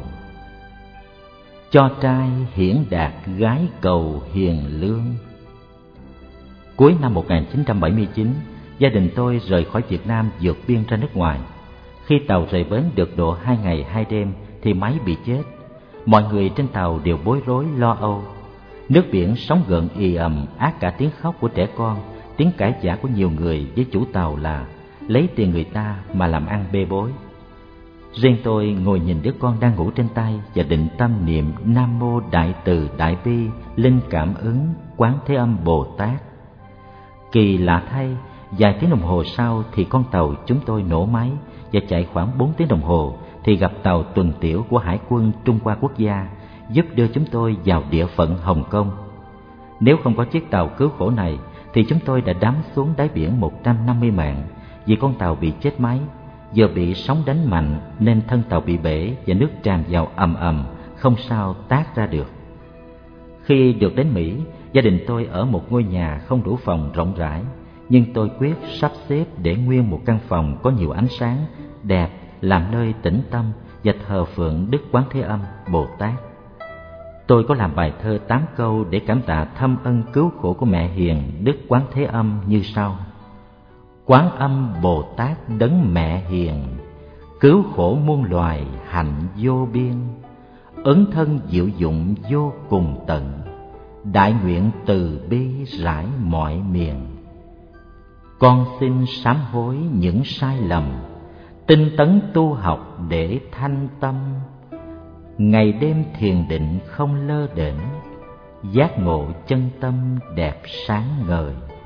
cho trai hiển đạt gái cầu hiền lương. Cuối năm một nghìn chín trăm bảy mươi chín, gia đình tôi rời khỏi Việt Nam vượt biên ra nước ngoài. Khi tàu rời bến được độ hai ngày hai đêm thì máy bị chết. Mọi người trên tàu đều bối rối lo âu. Nước biển sóng gợn ì ầm, át cả tiếng khóc của trẻ con, tiếng cãi vã của nhiều người với chủ tàu là lấy tiền người ta mà làm ăn bê bối. Riêng tôi ngồi nhìn đứa con đang ngủ trên tay và định tâm niệm Nam Mô Đại Từ Đại Bi Linh Cảm Ứng Quán Thế Âm Bồ Tát. Kỳ lạ thay, vài tiếng đồng hồ sau thì con tàu chúng tôi nổ máy, và chạy khoảng bốn tiếng đồng hồ thì gặp tàu tuần tiễu của Hải quân Trung Hoa Quốc gia, giúp đưa chúng tôi vào địa phận Hồng Kông. Nếu không có chiếc tàu cứu khổ này thì chúng tôi đã đắm xuống đáy biển một trăm năm mươi mạng, vì con tàu bị chết máy, vừa bị sóng đánh mạnh nên thân tàu bị bể và nước tràn vào ầm ầm, không sao tát ra được. Khi được đến Mỹ, gia đình tôi ở một ngôi nhà không đủ phòng rộng rãi, nhưng tôi quyết sắp xếp để nguyên một căn phòng có nhiều ánh sáng, đẹp, làm nơi tĩnh tâm và thờ phượng Đức Quán Thế Âm Bồ Tát. Tôi có làm bài thơ tám câu để cảm tạ thâm ân cứu khổ của mẹ hiền Đức Quán Thế Âm như sau: Quán Âm Bồ Tát đấng mẹ hiền, cứu khổ muôn loài hạnh vô biên, ấn thân diệu dụng vô cùng tận, đại nguyện từ bi rải mọi miền. Con xin sám hối những sai lầm, tinh tấn tu học để thanh tâm, ngày đêm thiền định không lơ đễnh, giác ngộ chân tâm đẹp sáng ngời.